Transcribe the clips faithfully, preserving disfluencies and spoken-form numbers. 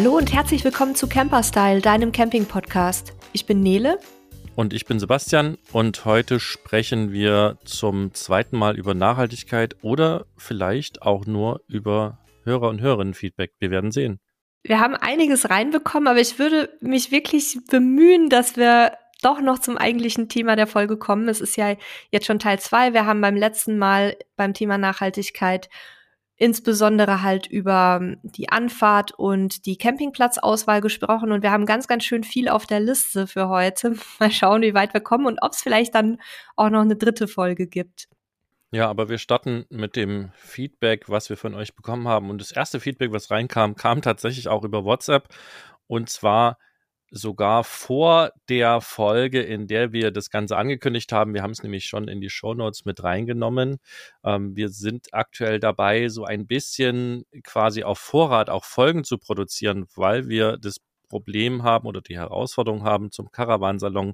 Hallo und herzlich willkommen zu Camperstyle, deinem Camping-Podcast. Ich bin Nele. Und ich bin Sebastian und heute sprechen wir zum zweiten Mal über Nachhaltigkeit oder vielleicht auch nur über Hörer- und Hörerinnen-Feedback. Wir werden sehen. Wir haben einiges reinbekommen, aber ich würde mich wirklich bemühen, dass wir doch noch zum eigentlichen Thema der Folge kommen. Es ist ja jetzt schon Teil zwei. Wir haben beim letzten Mal beim Thema Nachhaltigkeit insbesondere halt über die Anfahrt und die Campingplatzauswahl gesprochen und wir haben ganz, ganz schön viel auf der Liste für heute. Mal schauen, wie weit wir kommen und ob es vielleicht dann auch noch eine dritte Folge gibt. Ja, aber wir starten mit dem Feedback, was wir von euch bekommen haben. Und das erste Feedback, was reinkam, kam tatsächlich auch über WhatsApp und zwar sogar vor der Folge, in der wir das Ganze angekündigt haben. Wir haben es nämlich schon in die Shownotes mit reingenommen. Ähm, wir sind aktuell dabei, so ein bisschen quasi auf Vorrat auch Folgen zu produzieren, weil wir das Problem haben oder die Herausforderung haben, zum Caravansalon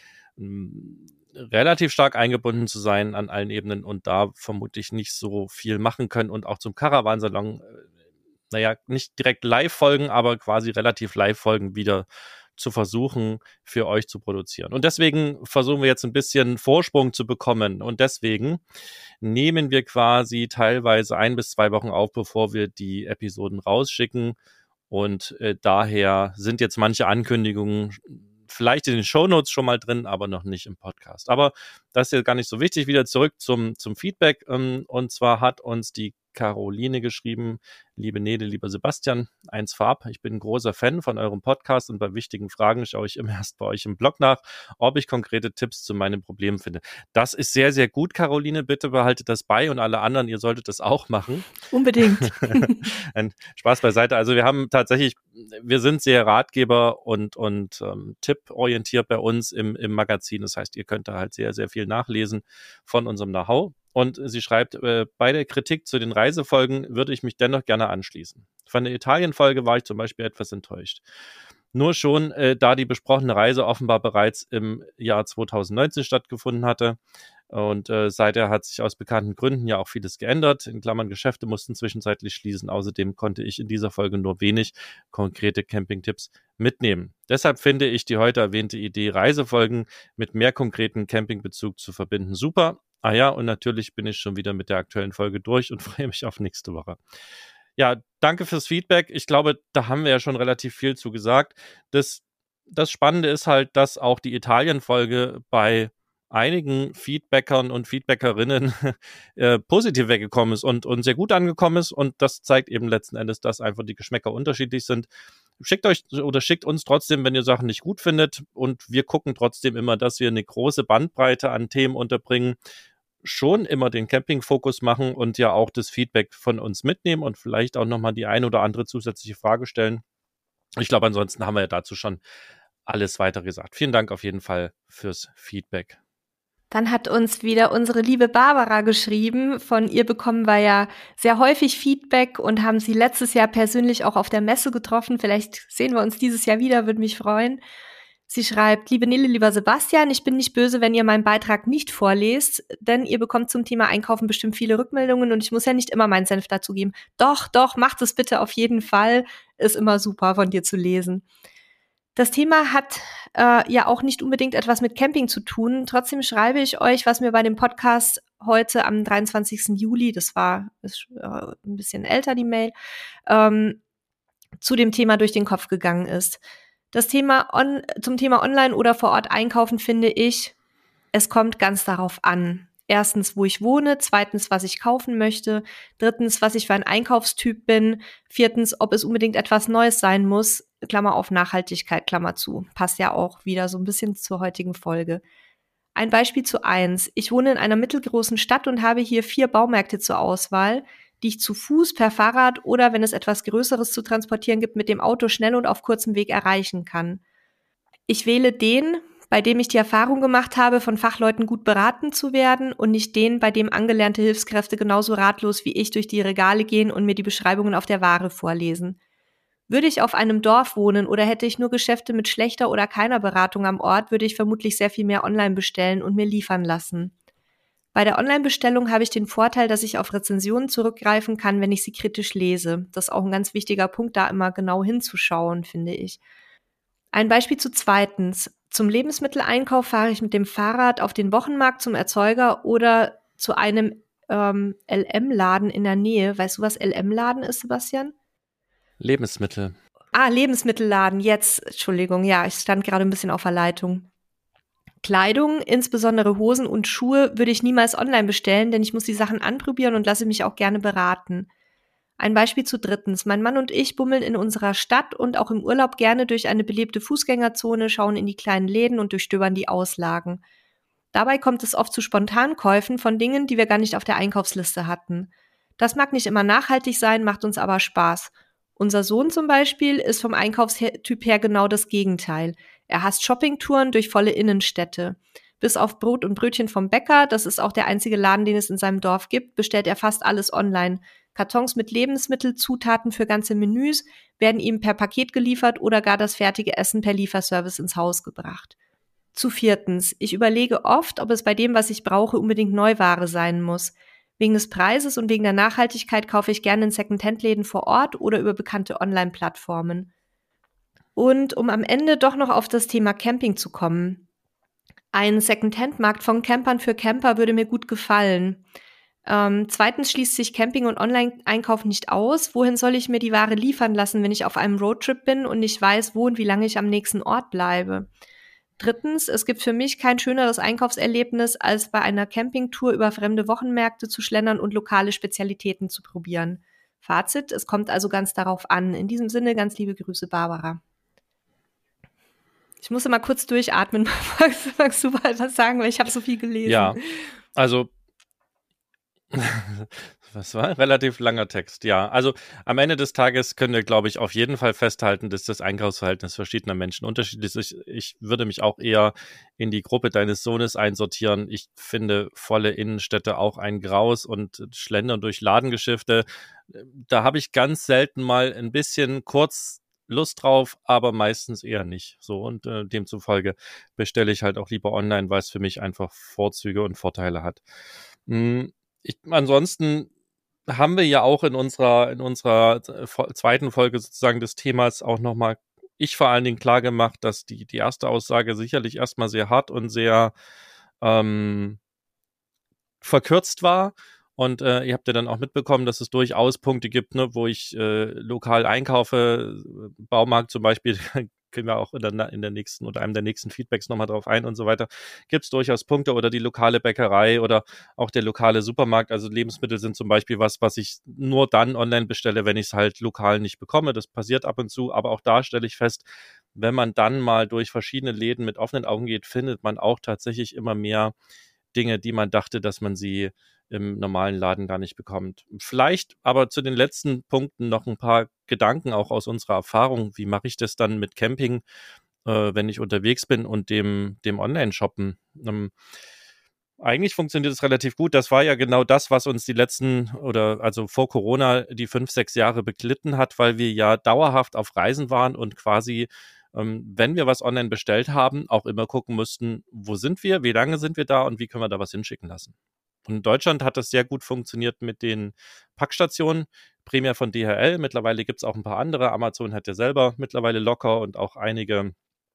m, relativ stark eingebunden zu sein an allen Ebenen und da vermutlich nicht so viel machen können und auch zum Caravansalon, äh, naja, nicht direkt Live-Folgen, aber quasi relativ Live-Folgen wieder zu versuchen, für euch zu produzieren. Und deswegen versuchen wir jetzt ein bisschen Vorsprung zu bekommen. Und deswegen nehmen wir quasi teilweise ein bis zwei Wochen auf, bevor wir die Episoden rausschicken. Und äh, daher sind jetzt manche Ankündigungen vielleicht in den Shownotes schon mal drin, aber noch nicht im Podcast. Aber das ist ja gar nicht so wichtig. Wieder zurück zum, zum Feedback. Ähm, und zwar hat uns die Caroline geschrieben: Liebe Nele, lieber Sebastian, eins vorab, ich bin ein großer Fan von eurem Podcast und bei wichtigen Fragen schaue ich immer erst bei euch im Blog nach, ob ich konkrete Tipps zu meinen Problemen finde. Das ist sehr, sehr gut, Caroline, bitte behaltet das bei und alle anderen, ihr solltet das auch machen. Unbedingt. Ein Spaß beiseite. Also wir haben tatsächlich, wir sind sehr Ratgeber und, und ähm, tipporientiert bei uns im, im Magazin. Das heißt, ihr könnt da halt sehr, sehr viel nachlesen von unserem Know-how. Und sie schreibt, äh, bei der Kritik zu den Reisefolgen würde ich mich dennoch gerne anschließen. Von der Italien-Folge war ich zum Beispiel etwas enttäuscht. Nur schon, äh, da die besprochene Reise offenbar bereits im Jahr zwanzig neunzehn stattgefunden hatte. Und äh, seither hat sich aus bekannten Gründen ja auch vieles geändert. In Klammern, Geschäfte mussten zwischenzeitlich schließen. Außerdem konnte ich in dieser Folge nur wenig konkrete Campingtipps mitnehmen. Deshalb finde ich die heute erwähnte Idee, Reisefolgen mit mehr konkreten Campingbezug zu verbinden, super. Ah ja, und natürlich bin ich schon wieder mit der aktuellen Folge durch und freue mich auf nächste Woche. Ja, danke fürs Feedback. Ich glaube, da haben wir ja schon relativ viel zu gesagt. Das, das Spannende ist halt, dass auch die Italien-Folge bei einigen Feedbackern und Feedbackerinnen äh, positiv weggekommen ist und, und sehr gut angekommen ist. Und das zeigt eben letzten Endes, dass einfach die Geschmäcker unterschiedlich sind. Schickt euch oder schickt uns trotzdem, wenn ihr Sachen nicht gut findet. Und wir gucken trotzdem immer, dass wir eine große Bandbreite an Themen unterbringen, schon immer den Camping-Fokus machen und ja auch das Feedback von uns mitnehmen und vielleicht auch nochmal die ein oder andere zusätzliche Frage stellen. Ich glaube, ansonsten haben wir ja dazu schon alles weiter gesagt. Vielen Dank auf jeden Fall fürs Feedback. Dann hat uns wieder unsere liebe Barbara geschrieben. Von ihr bekommen wir ja sehr häufig Feedback und haben sie letztes Jahr persönlich auch auf der Messe getroffen. Vielleicht sehen wir uns dieses Jahr wieder, würde mich freuen. Sie schreibt: Liebe Nele, lieber Sebastian, ich bin nicht böse, wenn ihr meinen Beitrag nicht vorlest, denn ihr bekommt zum Thema Einkaufen bestimmt viele Rückmeldungen und ich muss ja nicht immer meinen Senf dazu geben. Doch, doch, macht es bitte auf jeden Fall. Ist immer super von dir zu lesen. Das Thema hat äh, ja auch nicht unbedingt etwas mit Camping zu tun. Trotzdem schreibe ich euch, was mir bei dem Podcast heute am dreiundzwanzigsten Juli, das war ist, äh, ein bisschen älter, die Mail, ähm, zu dem Thema durch den Kopf gegangen ist. Das Thema on, zum Thema Online oder vor Ort einkaufen finde ich, es kommt ganz darauf an. Erstens, wo ich wohne, zweitens, was ich kaufen möchte, drittens, was ich für ein Einkaufstyp bin, viertens, ob es unbedingt etwas Neues sein muss, Klammer auf Nachhaltigkeit, Klammer zu. Passt ja auch wieder so ein bisschen zur heutigen Folge. Ein Beispiel zu eins. Ich wohne in einer mittelgroßen Stadt und habe hier vier Baumärkte zur Auswahl, die ich zu Fuß, per Fahrrad oder, wenn es etwas Größeres zu transportieren gibt, mit dem Auto schnell und auf kurzem Weg erreichen kann. Ich wähle den, bei dem ich die Erfahrung gemacht habe, von Fachleuten gut beraten zu werden und nicht den, bei dem angelernte Hilfskräfte genauso ratlos wie ich durch die Regale gehen und mir die Beschreibungen auf der Ware vorlesen. Würde ich auf einem Dorf wohnen oder hätte ich nur Geschäfte mit schlechter oder keiner Beratung am Ort, würde ich vermutlich sehr viel mehr online bestellen und mir liefern lassen. Bei der Online-Bestellung habe ich den Vorteil, dass ich auf Rezensionen zurückgreifen kann, wenn ich sie kritisch lese. Das ist auch ein ganz wichtiger Punkt, da immer genau hinzuschauen, finde ich. Ein Beispiel zu zweitens. Zum Lebensmitteleinkauf fahre ich mit dem Fahrrad auf den Wochenmarkt zum Erzeuger oder zu einem ähm, L M-Laden in der Nähe. Weißt du, was L M-Laden ist, Sebastian? Lebensmittel. Ah, Lebensmittelladen, jetzt, Entschuldigung, ja, ich stand gerade ein bisschen auf der Leitung. Kleidung, insbesondere Hosen und Schuhe, würde ich niemals online bestellen, denn ich muss die Sachen anprobieren und lasse mich auch gerne beraten. Ein Beispiel zu drittens. Mein Mann und ich bummeln in unserer Stadt und auch im Urlaub gerne durch eine belebte Fußgängerzone, schauen in die kleinen Läden und durchstöbern die Auslagen. Dabei kommt es oft zu Spontankäufen von Dingen, die wir gar nicht auf der Einkaufsliste hatten. Das mag nicht immer nachhaltig sein, macht uns aber Spaß. Unser Sohn zum Beispiel ist vom Einkaufstyp her genau das Gegenteil. Er hasst Shoppingtouren durch volle Innenstädte. Bis auf Brot und Brötchen vom Bäcker, das ist auch der einzige Laden, den es in seinem Dorf gibt, bestellt er fast alles online. Kartons mit Lebensmittelzutaten für ganze Menüs werden ihm per Paket geliefert oder gar das fertige Essen per Lieferservice ins Haus gebracht. Zu viertens. Ich überlege oft, ob es bei dem, was ich brauche, unbedingt Neuware sein muss. Wegen des Preises und wegen der Nachhaltigkeit kaufe ich gerne in Secondhand-Läden vor Ort oder über bekannte Online-Plattformen. Und um am Ende doch noch auf das Thema Camping zu kommen. Ein Secondhand-Markt von Campern für Camper würde mir gut gefallen. Ähm, zweitens schließt sich Camping- und Online-Einkauf nicht aus. Wohin soll ich mir die Ware liefern lassen, wenn ich auf einem Roadtrip bin und nicht weiß, wo und wie lange ich am nächsten Ort bleibe? Drittens, es gibt für mich kein schöneres Einkaufserlebnis, als bei einer Campingtour über fremde Wochenmärkte zu schlendern und lokale Spezialitäten zu probieren. Fazit, es kommt also ganz darauf an. In diesem Sinne, ganz liebe Grüße, Barbara. Ich musste mal kurz durchatmen. Magst, magst du mal was sagen, weil ich habe so viel gelesen. Ja, also was war? Relativ langer Text, ja. Also am Ende des Tages können wir, glaube ich, auf jeden Fall festhalten, dass das Einkaufsverhältnis verschiedener Menschen unterschiedlich ist. Ich, ich würde mich auch eher in die Gruppe deines Sohnes einsortieren. Ich finde volle Innenstädte auch ein Graus und Schlendern durch Ladengeschäfte. Da habe ich ganz selten mal ein bisschen kurz Lust drauf, aber meistens eher nicht. So, und äh, demzufolge bestelle ich halt auch lieber online, weil es für mich einfach Vorzüge und Vorteile hat. Hm. Ich, ansonsten haben wir ja auch in unserer in unserer zweiten Folge sozusagen des Themas auch nochmal, ich vor allen Dingen klar gemacht, dass die die erste Aussage sicherlich erstmal sehr hart und sehr ähm, verkürzt war. Und äh, ihr habt ja dann auch mitbekommen, dass es durchaus Punkte gibt, ne, wo ich äh, lokal einkaufe, Baumarkt zum Beispiel, können wir auch in der, in der nächsten oder einem der nächsten Feedbacks nochmal drauf ein und so weiter, gibt es durchaus Punkte, oder die lokale Bäckerei oder auch der lokale Supermarkt. Also Lebensmittel sind zum Beispiel was, was ich nur dann online bestelle, wenn ich es halt lokal nicht bekomme. Das passiert ab und zu, aber auch da stelle ich fest, wenn man dann mal durch verschiedene Läden mit offenen Augen geht, findet man auch tatsächlich immer mehr Dinge, die man dachte, dass man sie im normalen Laden gar nicht bekommt. Vielleicht aber zu den letzten Punkten noch ein paar Gedanken auch aus unserer Erfahrung. Wie mache ich das dann mit Camping, äh, wenn ich unterwegs bin, und dem, dem Online-Shoppen? Ähm, eigentlich funktioniert es relativ gut. Das war ja genau das, was uns die letzten oder also vor Corona die fünf, sechs Jahre beglitten hat, weil wir ja dauerhaft auf Reisen waren und quasi, ähm, wenn wir was online bestellt haben, auch immer gucken mussten, wo sind wir, wie lange sind wir da und wie können wir da was hinschicken lassen. Und in Deutschland hat das sehr gut funktioniert mit den Packstationen, primär von D H L. Mittlerweile gibt es auch ein paar andere. Amazon hat ja selber mittlerweile Locker und auch einige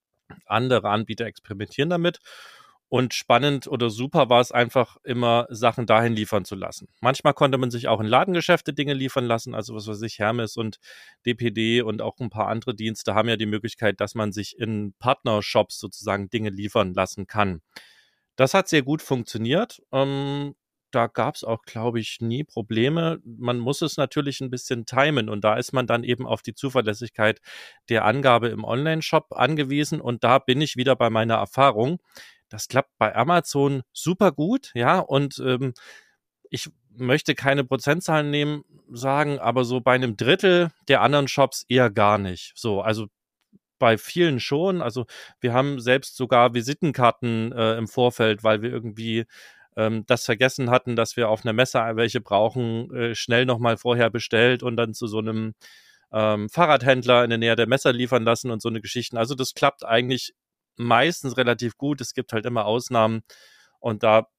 andere Anbieter experimentieren damit. Und spannend oder super war es einfach immer, Sachen dahin liefern zu lassen. Manchmal konnte man sich auch in Ladengeschäfte Dinge liefern lassen, also was weiß ich, Hermes und D P D und auch ein paar andere Dienste haben ja die Möglichkeit, dass man sich in Partnershops sozusagen Dinge liefern lassen kann. Das hat sehr gut funktioniert. Ähm, da gab es auch, glaube ich, nie Probleme. Man muss es natürlich ein bisschen timen und da ist man dann eben auf die Zuverlässigkeit der Angabe im Online-Shop angewiesen, und da bin ich wieder bei meiner Erfahrung. Das klappt bei Amazon super gut, ja, und ähm, ich möchte keine Prozentzahlen nehmen, sagen, aber so bei einem Drittel der anderen Shops eher gar nicht. So, also bei vielen schon. Also wir haben selbst sogar Visitenkarten äh, im Vorfeld, weil wir irgendwie ähm, das vergessen hatten, dass wir auf einer Messe welche brauchen, äh, schnell nochmal vorher bestellt und dann zu so einem ähm, Fahrradhändler in der Nähe der Messe liefern lassen und so eine Geschichten. Also das klappt eigentlich meistens relativ gut. Es gibt halt immer Ausnahmen und da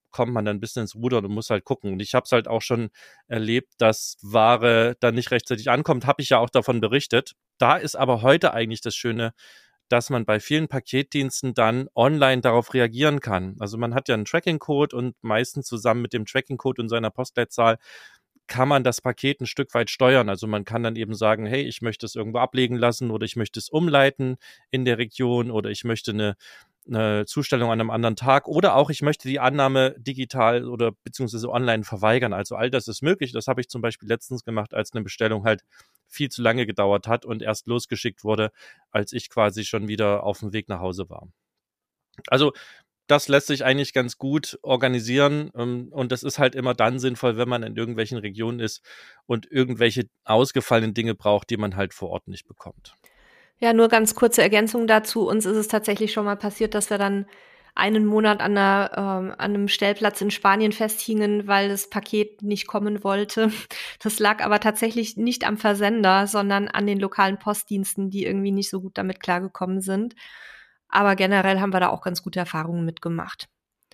kommt man dann ein bisschen ins Rudern und muss halt gucken. Und ich habe es halt auch schon erlebt, dass Ware dann nicht rechtzeitig ankommt, habe ich ja auch davon berichtet. Da ist aber heute eigentlich das Schöne, dass man bei vielen Paketdiensten dann online darauf reagieren kann. Also man hat ja einen Tracking-Code und meistens zusammen mit dem Tracking-Code und seiner Postleitzahl kann man das Paket ein Stück weit steuern. Also man kann dann eben sagen, hey, ich möchte es irgendwo ablegen lassen oder ich möchte es umleiten in der Region oder ich möchte eine, eine Zustellung an einem anderen Tag oder auch ich möchte die Annahme digital oder beziehungsweise online verweigern. Also all das ist möglich. Das habe ich zum Beispiel letztens gemacht, als eine Bestellung halt viel zu lange gedauert hat und erst losgeschickt wurde, als ich quasi schon wieder auf dem Weg nach Hause war. Also das lässt sich eigentlich ganz gut organisieren und das ist halt immer dann sinnvoll, wenn man in irgendwelchen Regionen ist und irgendwelche ausgefallenen Dinge braucht, die man halt vor Ort nicht bekommt. Ja, nur ganz kurze Ergänzung dazu. Uns ist es tatsächlich schon mal passiert, dass wir dann einen Monat an, einer, ähm, an einem Stellplatz in Spanien festhingen, weil das Paket nicht kommen wollte. Das lag aber tatsächlich nicht am Versender, sondern an den lokalen Postdiensten, die irgendwie nicht so gut damit klargekommen sind. Aber generell haben wir da auch ganz gute Erfahrungen mitgemacht.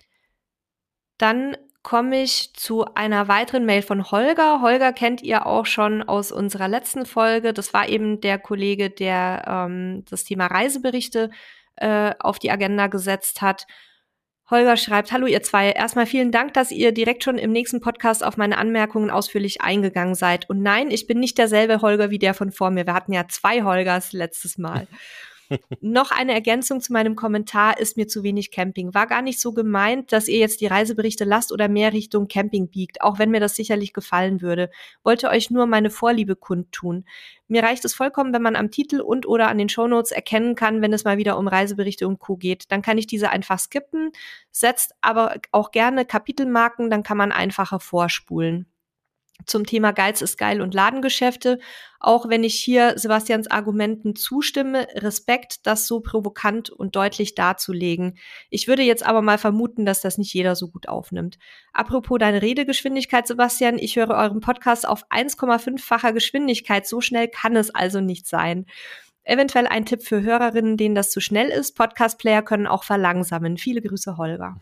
Dann komme ich zu einer weiteren Mail von Holger. Holger kennt ihr auch schon aus unserer letzten Folge. Das war eben der Kollege, der ähm, das Thema Reiseberichte äh, auf die Agenda gesetzt hat. Holger schreibt, hallo ihr zwei, erstmal vielen Dank, dass ihr direkt schon im nächsten Podcast auf meine Anmerkungen ausführlich eingegangen seid. Und nein, ich bin nicht derselbe Holger wie der von vor mir. Wir hatten ja zwei Holgers letztes Mal. Noch eine Ergänzung zu meinem Kommentar, ist mir zu wenig Camping. War gar nicht so gemeint, dass ihr jetzt die Reiseberichte lasst oder mehr Richtung Camping biegt, auch wenn mir das sicherlich gefallen würde. Wollte euch nur meine Vorliebe kundtun. Mir reicht es vollkommen, wenn man am Titel und oder an den Shownotes erkennen kann, wenn es mal wieder um Reiseberichte und Co. geht. Dann kann ich diese einfach skippen, setzt aber auch gerne Kapitelmarken, dann kann man einfacher vorspulen. Zum Thema Geiz ist geil und Ladengeschäfte. Auch wenn ich hier Sebastians Argumenten zustimme, Respekt, das so provokant und deutlich darzulegen. Ich würde jetzt aber mal vermuten, dass das nicht jeder so gut aufnimmt. Apropos deine Redegeschwindigkeit, Sebastian, ich höre euren Podcast auf eins Komma fünffacher Geschwindigkeit. So schnell kann es also nicht sein. Eventuell ein Tipp für Hörerinnen, denen das zu schnell ist. Podcast-Player können auch verlangsamen. Viele Grüße, Holger.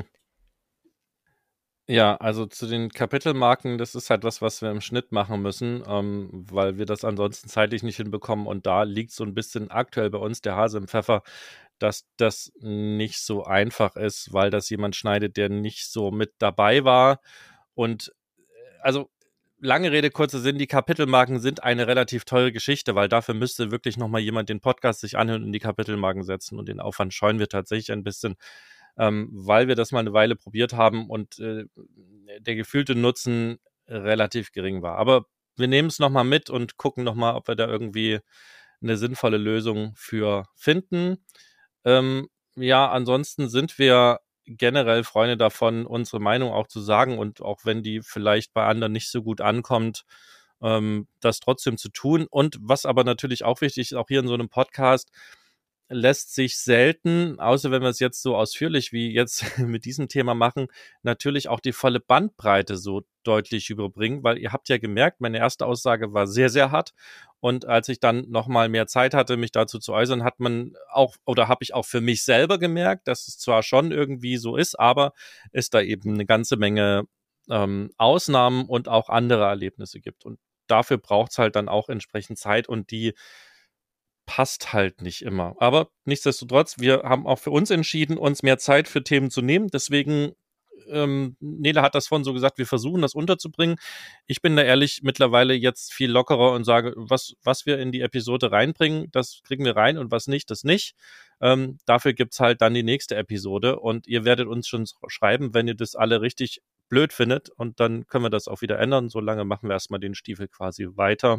Ja, also zu den Kapitelmarken, das ist halt was, was wir im Schnitt machen müssen, ähm, weil wir das ansonsten zeitlich nicht hinbekommen. Und da liegt so ein bisschen aktuell bei uns der Hase im Pfeffer, dass das nicht so einfach ist, weil das jemand schneidet, der nicht so mit dabei war. Und also lange Rede, kurzer Sinn, die Kapitelmarken sind eine relativ teure Geschichte, weil dafür müsste wirklich nochmal jemand den Podcast sich anhören und die Kapitelmarken setzen. Und den Aufwand scheuen wir tatsächlich ein bisschen. Ähm, weil wir das mal eine Weile probiert haben und äh, der gefühlte Nutzen relativ gering war. Aber wir nehmen es nochmal mit und gucken nochmal, ob wir da irgendwie eine sinnvolle Lösung für finden. Ähm, ja, ansonsten sind wir generell Freunde davon, unsere Meinung auch zu sagen und auch wenn die vielleicht bei anderen nicht so gut ankommt, ähm, das trotzdem zu tun. Und was aber natürlich auch wichtig ist, auch hier in so einem Podcast, lässt sich selten, außer wenn wir es jetzt so ausführlich wie jetzt mit diesem Thema machen, natürlich auch die volle Bandbreite so deutlich überbringen, weil ihr habt ja gemerkt, meine erste Aussage war sehr, sehr hart und als ich dann nochmal mehr Zeit hatte, mich dazu zu äußern, hat man auch, oder habe ich auch für mich selber gemerkt, dass es zwar schon irgendwie so ist, aber es da eben eine ganze Menge ähm, Ausnahmen und auch andere Erlebnisse gibt und dafür braucht es halt dann auch entsprechend Zeit und die passt halt nicht immer. Aber nichtsdestotrotz, wir haben auch für uns entschieden, uns mehr Zeit für Themen zu nehmen. Deswegen, ähm, Nele hat das vorhin so gesagt, wir versuchen das unterzubringen. Ich bin da ehrlich mittlerweile jetzt viel lockerer und sage, was, was wir in die Episode reinbringen, das kriegen wir rein und was nicht, das nicht. Ähm, dafür gibt's halt dann die nächste Episode und ihr werdet uns schon schreiben, wenn ihr das alle richtig blöd findet und dann können wir das auch wieder ändern. Solange machen wir erstmal den Stiefel quasi weiter.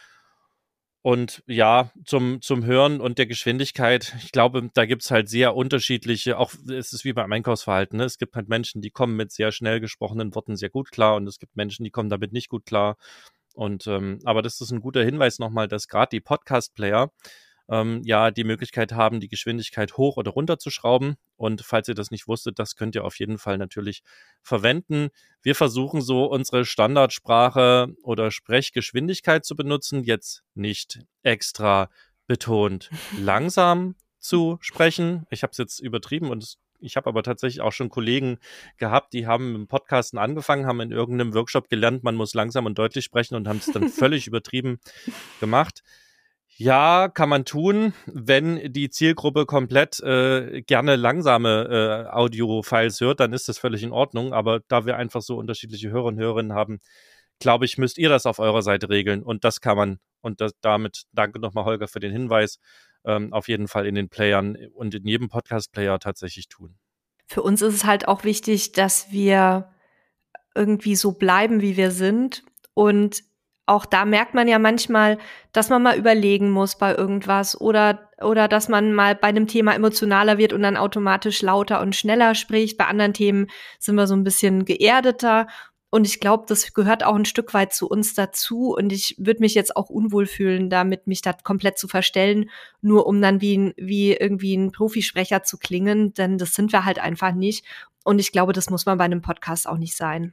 Und ja, zum, zum Hören und der Geschwindigkeit, ich glaube, da gibt's halt sehr unterschiedliche, auch es ist wie beim Einkaufsverhalten, ne? Es gibt halt Menschen, die kommen mit sehr schnell gesprochenen Worten sehr gut klar und es gibt Menschen, die kommen damit nicht gut klar. Und ähm, aber das ist ein guter Hinweis nochmal, dass gerade die Podcast-Player ähm, ja die Möglichkeit haben, die Geschwindigkeit hoch oder runter zu schrauben. Und falls ihr das nicht wusstet, das könnt ihr auf jeden Fall natürlich verwenden. Wir versuchen so unsere Standardsprache oder Sprechgeschwindigkeit zu benutzen, jetzt nicht extra betont langsam zu sprechen. Ich habe es jetzt übertrieben und es ich habe aber tatsächlich auch schon Kollegen gehabt, die haben mit dem Podcasten angefangen, haben in irgendeinem Workshop gelernt, man muss langsam und deutlich sprechen und haben es dann völlig übertrieben gemacht. Ja, kann man tun, wenn die Zielgruppe komplett äh, gerne langsame äh, Audio-Files hört, dann ist das völlig in Ordnung. Aber da wir einfach so unterschiedliche Hörer und Hörerinnen haben, glaube ich, müsst ihr das auf eurer Seite regeln. Und das kann man, und das, damit danke nochmal Holger für den Hinweis, ähm, auf jeden Fall in den Playern und in jedem Podcast-Player tatsächlich tun. Für uns ist es halt auch wichtig, dass wir irgendwie so bleiben, wie wir sind. Und auch da merkt man ja manchmal, dass man mal überlegen muss bei irgendwas oder, oder dass man mal bei einem Thema emotionaler wird und dann automatisch lauter und schneller spricht. Bei anderen Themen sind wir so ein bisschen geerdeter. Und ich glaube, das gehört auch ein Stück weit zu uns dazu. Und ich würde mich jetzt auch unwohl fühlen, damit mich da komplett zu verstellen, nur um dann wie, ein, wie irgendwie ein Profisprecher zu klingen. Denn das sind wir halt einfach nicht. Und ich glaube, das muss man bei einem Podcast auch nicht sein.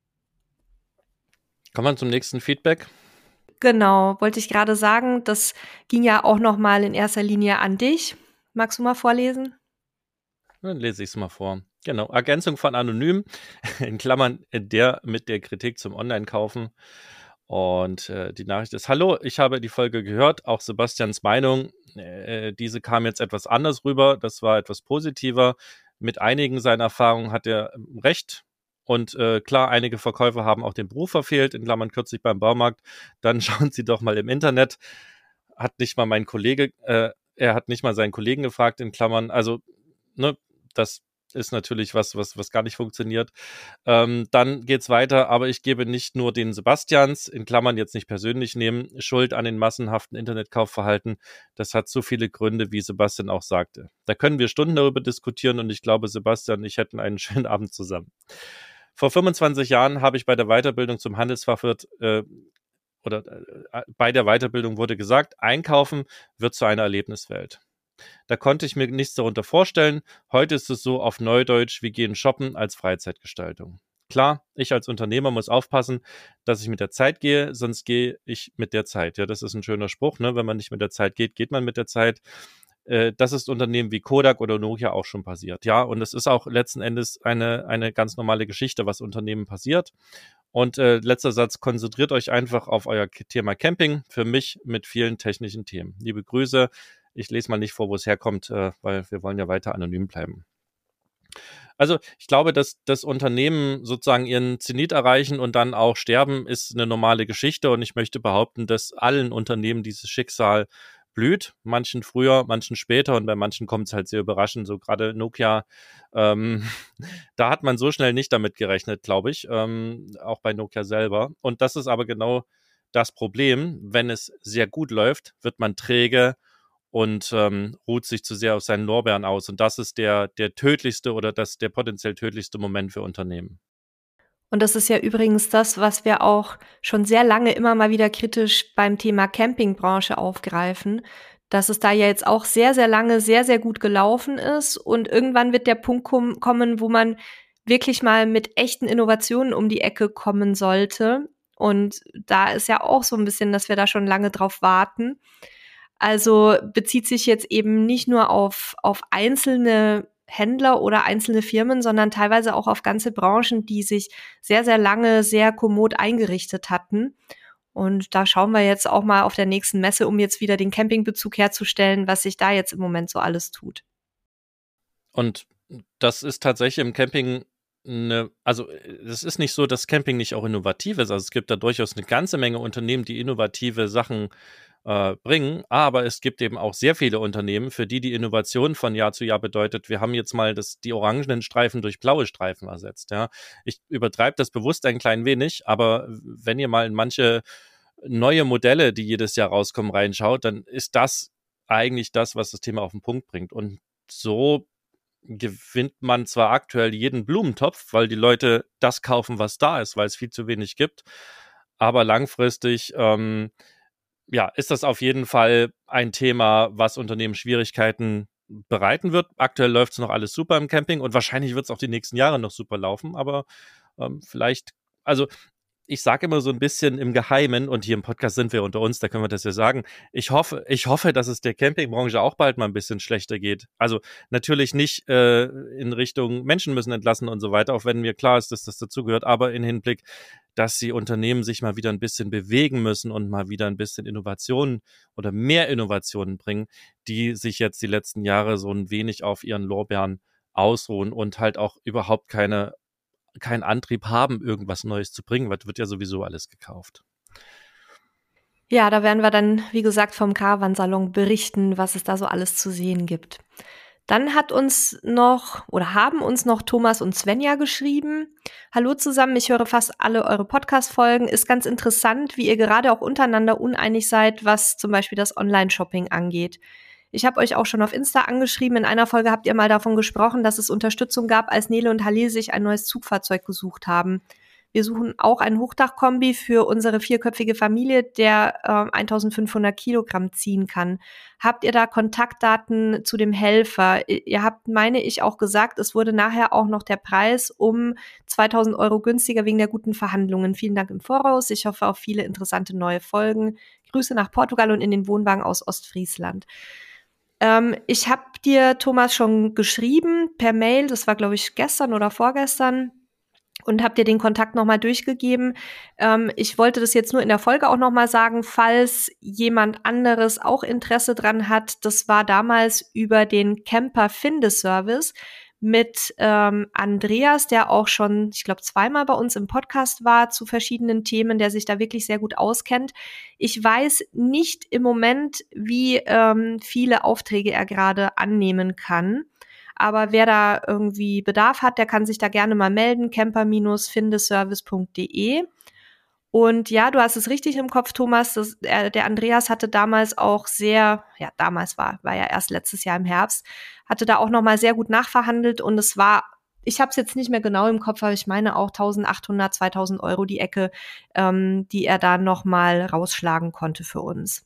Kommen wir zum nächsten Feedback. Genau, wollte ich gerade sagen, das ging ja auch noch mal in erster Linie an dich. Magst du mal vorlesen? Dann lese ich es mal vor. Genau, Ergänzung von Anonym, in Klammern der mit der Kritik zum Online-Kaufen. Und äh, die Nachricht ist, hallo, ich habe die Folge gehört, auch Sebastians Meinung, äh, diese kam jetzt etwas anders rüber, das war etwas positiver. Mit einigen seiner Erfahrungen hat er recht. Und äh, klar, einige Verkäufer haben auch den Beruf verfehlt, in Klammern kürzlich beim Baumarkt. Dann schauen Sie doch mal im Internet. Hat nicht mal mein Kollege, äh, er hat nicht mal seinen Kollegen gefragt, in Klammern. Also, ne, das ist natürlich was, was, was gar nicht funktioniert. Ähm, dann geht's weiter, aber ich gebe nicht nur den Sebastians, in Klammern jetzt nicht persönlich nehmen, Schuld an den massenhaften Internetkaufverhalten. Das hat so viele Gründe, wie Sebastian auch sagte. Da können wir Stunden darüber diskutieren und ich glaube, Sebastian und ich hätten einen schönen Abend zusammen. Vor fünfundzwanzig Jahren habe ich bei der Weiterbildung zum Handelsfachwirt äh, oder äh, bei der Weiterbildung wurde gesagt, Einkaufen wird zu einer Erlebniswelt. Da konnte ich mir nichts darunter vorstellen. Heute ist es so auf Neudeutsch, wir gehen shoppen als Freizeitgestaltung. Klar, ich als Unternehmer muss aufpassen, dass ich mit der Zeit gehe, sonst gehe ich mit der Zeit. Ja, das ist ein schöner Spruch, ne? Wenn man nicht mit der Zeit geht, geht man mit der Zeit. Äh, das ist Unternehmen wie Kodak oder Nokia auch schon passiert. Ja, und es ist auch letzten Endes eine, eine ganz normale Geschichte, was Unternehmen passiert. Und äh, letzter Satz, konzentriert euch einfach auf euer Thema Camping, für mich mit vielen technischen Themen. Liebe Grüße, ich lese mal nicht vor, wo es herkommt, äh, weil wir wollen ja weiter anonym bleiben. Also ich glaube, dass das Unternehmen sozusagen ihren Zenit erreichen und dann auch sterben, ist eine normale Geschichte. Und ich möchte behaupten, dass allen Unternehmen dieses Schicksal blüht. Manchen früher, manchen später und bei manchen kommt es halt sehr überraschend. So gerade Nokia, ähm, da hat man so schnell nicht damit gerechnet, glaube ich, ähm, auch bei Nokia selber. Und das ist aber genau das Problem. Wenn es sehr gut läuft, wird man träge und ähm, ruht sich zu sehr auf seinen Lorbeeren aus. Und das ist der, der tödlichste oder das der potenziell tödlichste Moment für Unternehmen. Und das ist ja übrigens das, was wir auch schon sehr lange immer mal wieder kritisch beim Thema Campingbranche aufgreifen, dass es da ja jetzt auch sehr, sehr lange sehr, sehr gut gelaufen ist. Und irgendwann wird der Punkt kom- kommen, wo man wirklich mal mit echten Innovationen um die Ecke kommen sollte. Und da ist ja auch so ein bisschen, dass wir da schon lange drauf warten. Also bezieht sich jetzt eben nicht nur auf, auf einzelne Händler oder einzelne Firmen, sondern teilweise auch auf ganze Branchen, die sich sehr, sehr lange sehr kommod eingerichtet hatten. Und da schauen wir jetzt auch mal auf der nächsten Messe, um jetzt wieder den Campingbezug herzustellen, was sich da jetzt im Moment so alles tut. Und das ist tatsächlich im Camping eine, also es ist nicht so, dass Camping nicht auch innovativ ist. Also es gibt da durchaus eine ganze Menge Unternehmen, die innovative Sachen äh, bringen, aber es gibt eben auch sehr viele Unternehmen, für die die Innovation von Jahr zu Jahr bedeutet, wir haben jetzt mal das, die orangenen Streifen durch blaue Streifen ersetzt. Ja, ich übertreibe das bewusst ein klein wenig, aber wenn ihr mal in manche neue Modelle, die jedes Jahr rauskommen, reinschaut, dann ist das eigentlich das, was das Thema auf den Punkt bringt. Und so gewinnt man zwar aktuell jeden Blumentopf, weil die Leute das kaufen, was da ist, weil es viel zu wenig gibt, aber langfristig ähm, ja, ist das auf jeden Fall ein Thema, was Unternehmen Schwierigkeiten bereiten wird. Aktuell läuft es noch alles super im Camping und wahrscheinlich wird es auch die nächsten Jahre noch super laufen, aber ähm, vielleicht, also ich sage immer so ein bisschen im Geheimen, und hier im Podcast sind wir unter uns, da können wir das ja sagen, ich hoffe, ich hoffe, dass es der Campingbranche auch bald mal ein bisschen schlechter geht. Also natürlich nicht äh, in Richtung Menschen müssen entlassen und so weiter, auch wenn mir klar ist, dass das dazugehört, aber in Hinblick, dass die Unternehmen sich mal wieder ein bisschen bewegen müssen und mal wieder ein bisschen Innovationen oder mehr Innovationen bringen, die sich jetzt die letzten Jahre so ein wenig auf ihren Lorbeeren ausruhen und halt auch überhaupt keine keinen Antrieb haben, irgendwas Neues zu bringen, weil wird ja sowieso alles gekauft. Ja, da werden wir dann, wie gesagt, vom Caravan-Salon berichten, was es da so alles zu sehen gibt. Dann hat uns noch oder haben uns noch Thomas und Svenja geschrieben. Hallo zusammen, ich höre fast alle eure Podcast-Folgen. Ist ganz interessant, wie ihr gerade auch untereinander uneinig seid, was zum Beispiel das Online-Shopping angeht. Ich habe euch auch schon auf Insta angeschrieben. In einer Folge habt ihr mal davon gesprochen, dass es Unterstützung gab, als Nele und Halil sich ein neues Zugfahrzeug gesucht haben. Wir suchen auch ein Hochdachkombi für unsere vierköpfige Familie, der äh, eintausendfünfhundert Kilogramm ziehen kann. Habt ihr da Kontaktdaten zu dem Helfer? Ihr habt, meine ich, auch gesagt, es wurde nachher auch noch der Preis um zweitausend Euro günstiger wegen der guten Verhandlungen. Vielen Dank im Voraus. Ich hoffe auf viele interessante neue Folgen. Grüße nach Portugal und in den Wohnwagen aus Ostfriesland. Ähm, ich habe dir, Thomas, schon geschrieben per Mail, das war, glaube ich, gestern oder vorgestern, und habe dir den Kontakt nochmal durchgegeben. Ähm, ich wollte das jetzt nur in der Folge auch nochmal sagen, falls jemand anderes auch Interesse dran hat. Das war damals über den Camper-Finde-Service mit ähm, Andreas, der auch schon, ich glaube, zweimal bei uns im Podcast war zu verschiedenen Themen, der sich da wirklich sehr gut auskennt. Ich weiß nicht im Moment, wie ähm, viele Aufträge er gerade annehmen kann. Aber wer da irgendwie Bedarf hat, der kann sich da gerne mal melden, camper Bindestrich findeservice punkt de. Und ja, du hast es richtig im Kopf, Thomas. Das, äh, der Andreas hatte damals auch sehr, ja, damals war, war ja erst letztes Jahr im Herbst, hatte da auch nochmal sehr gut nachverhandelt und es war, ich habe es jetzt nicht mehr genau im Kopf, aber ich meine auch eintausendachthundert, zweitausend Euro die Ecke, ähm, die er da nochmal rausschlagen konnte für uns.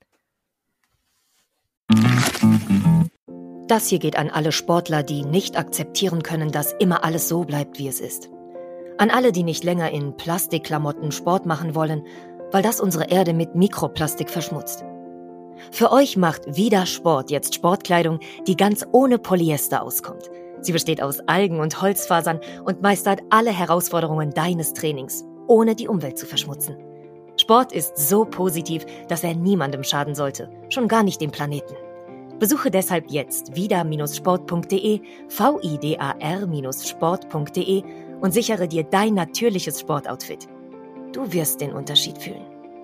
Das hier geht an alle Sportler, die nicht akzeptieren können, dass immer alles so bleibt, wie es ist. An alle, die nicht länger in Plastikklamotten Sport machen wollen, weil das unsere Erde mit Mikroplastik verschmutzt. Für euch macht Vida Sport jetzt Sportkleidung, die ganz ohne Polyester auskommt. Sie besteht aus Algen und Holzfasern und meistert alle Herausforderungen deines Trainings, ohne die Umwelt zu verschmutzen. Sport ist so positiv, dass er niemandem schaden sollte, schon gar nicht dem Planeten. Besuche deshalb jetzt vida Bindestrich sport punkt de, V I D A R Bindestrich sport punkt de und sichere dir dein natürliches Sportoutfit. Du wirst den Unterschied fühlen.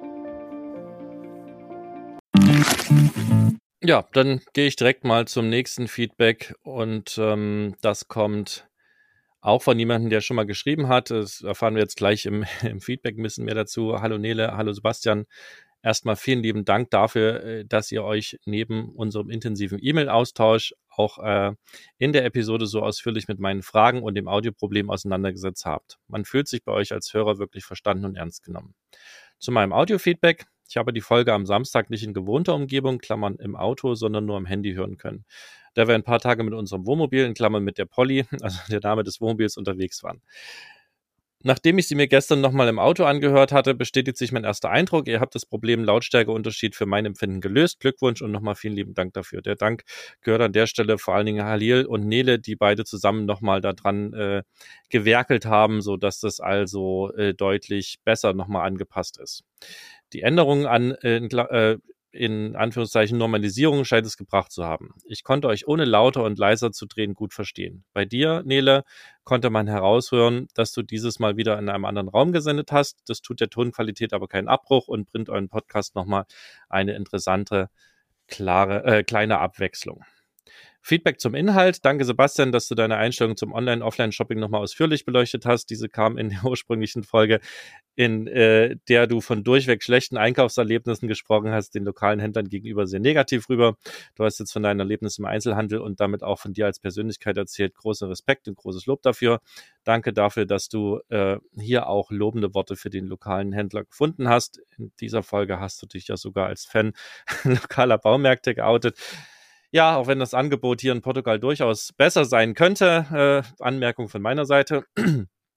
Ja, dann gehe ich direkt mal zum nächsten Feedback und ähm, das kommt auch von jemandem, der schon mal geschrieben hat. Das erfahren wir jetzt gleich im, im Feedback ein bisschen mehr dazu. Hallo Nele, hallo Sebastian. Erstmal vielen lieben Dank dafür, dass ihr euch neben unserem intensiven E-Mail-Austausch auch äh, in der Episode so ausführlich mit meinen Fragen und dem Audioproblem auseinandergesetzt habt. Man fühlt sich bei euch als Hörer wirklich verstanden und ernst genommen. Zu meinem Audio-Feedback. Ich habe die Folge am Samstag nicht in gewohnter Umgebung, Klammern im Auto, sondern nur am Handy hören können. Da wir ein paar Tage mit unserem Wohnmobil, in Klammern mit der Polly, also der Name des Wohnmobils, unterwegs waren. Nachdem ich sie mir gestern nochmal im Auto angehört hatte, bestätigt sich mein erster Eindruck. Ihr habt das Problem Lautstärkeunterschied für mein Empfinden gelöst. Glückwunsch und nochmal vielen lieben Dank dafür. Der Dank gehört an der Stelle vor allen Dingen Halil und Nele, die beide zusammen nochmal daran äh, gewerkelt haben, sodass das also äh, deutlich besser nochmal angepasst ist. Die Änderungen an äh, äh, in Anführungszeichen Normalisierung scheint es gebracht zu haben. Ich konnte euch ohne lauter und leiser zu drehen gut verstehen. Bei dir, Nele, konnte man heraushören, dass du dieses Mal wieder in einem anderen Raum gesendet hast. Das tut der Tonqualität aber keinen Abbruch und bringt euren Podcast nochmal eine interessante, klare, äh, kleine Abwechslung. Feedback zum Inhalt. Danke, Sebastian, dass du deine Einstellung zum Online-Offline-Shopping nochmal ausführlich beleuchtet hast. Diese kam in der ursprünglichen Folge, in äh, der du von durchweg schlechten Einkaufserlebnissen gesprochen hast, den lokalen Händlern gegenüber sehr negativ rüber. Du hast jetzt von deinen Erlebnissen im Einzelhandel und damit auch von dir als Persönlichkeit erzählt. Großer Respekt und großes Lob dafür. Danke dafür, dass du äh, hier auch lobende Worte für den lokalen Händler gefunden hast. In dieser Folge hast du dich ja sogar als Fan lokaler Baumärkte geoutet. Ja, auch wenn das Angebot hier in Portugal durchaus besser sein könnte, äh, Anmerkung von meiner Seite.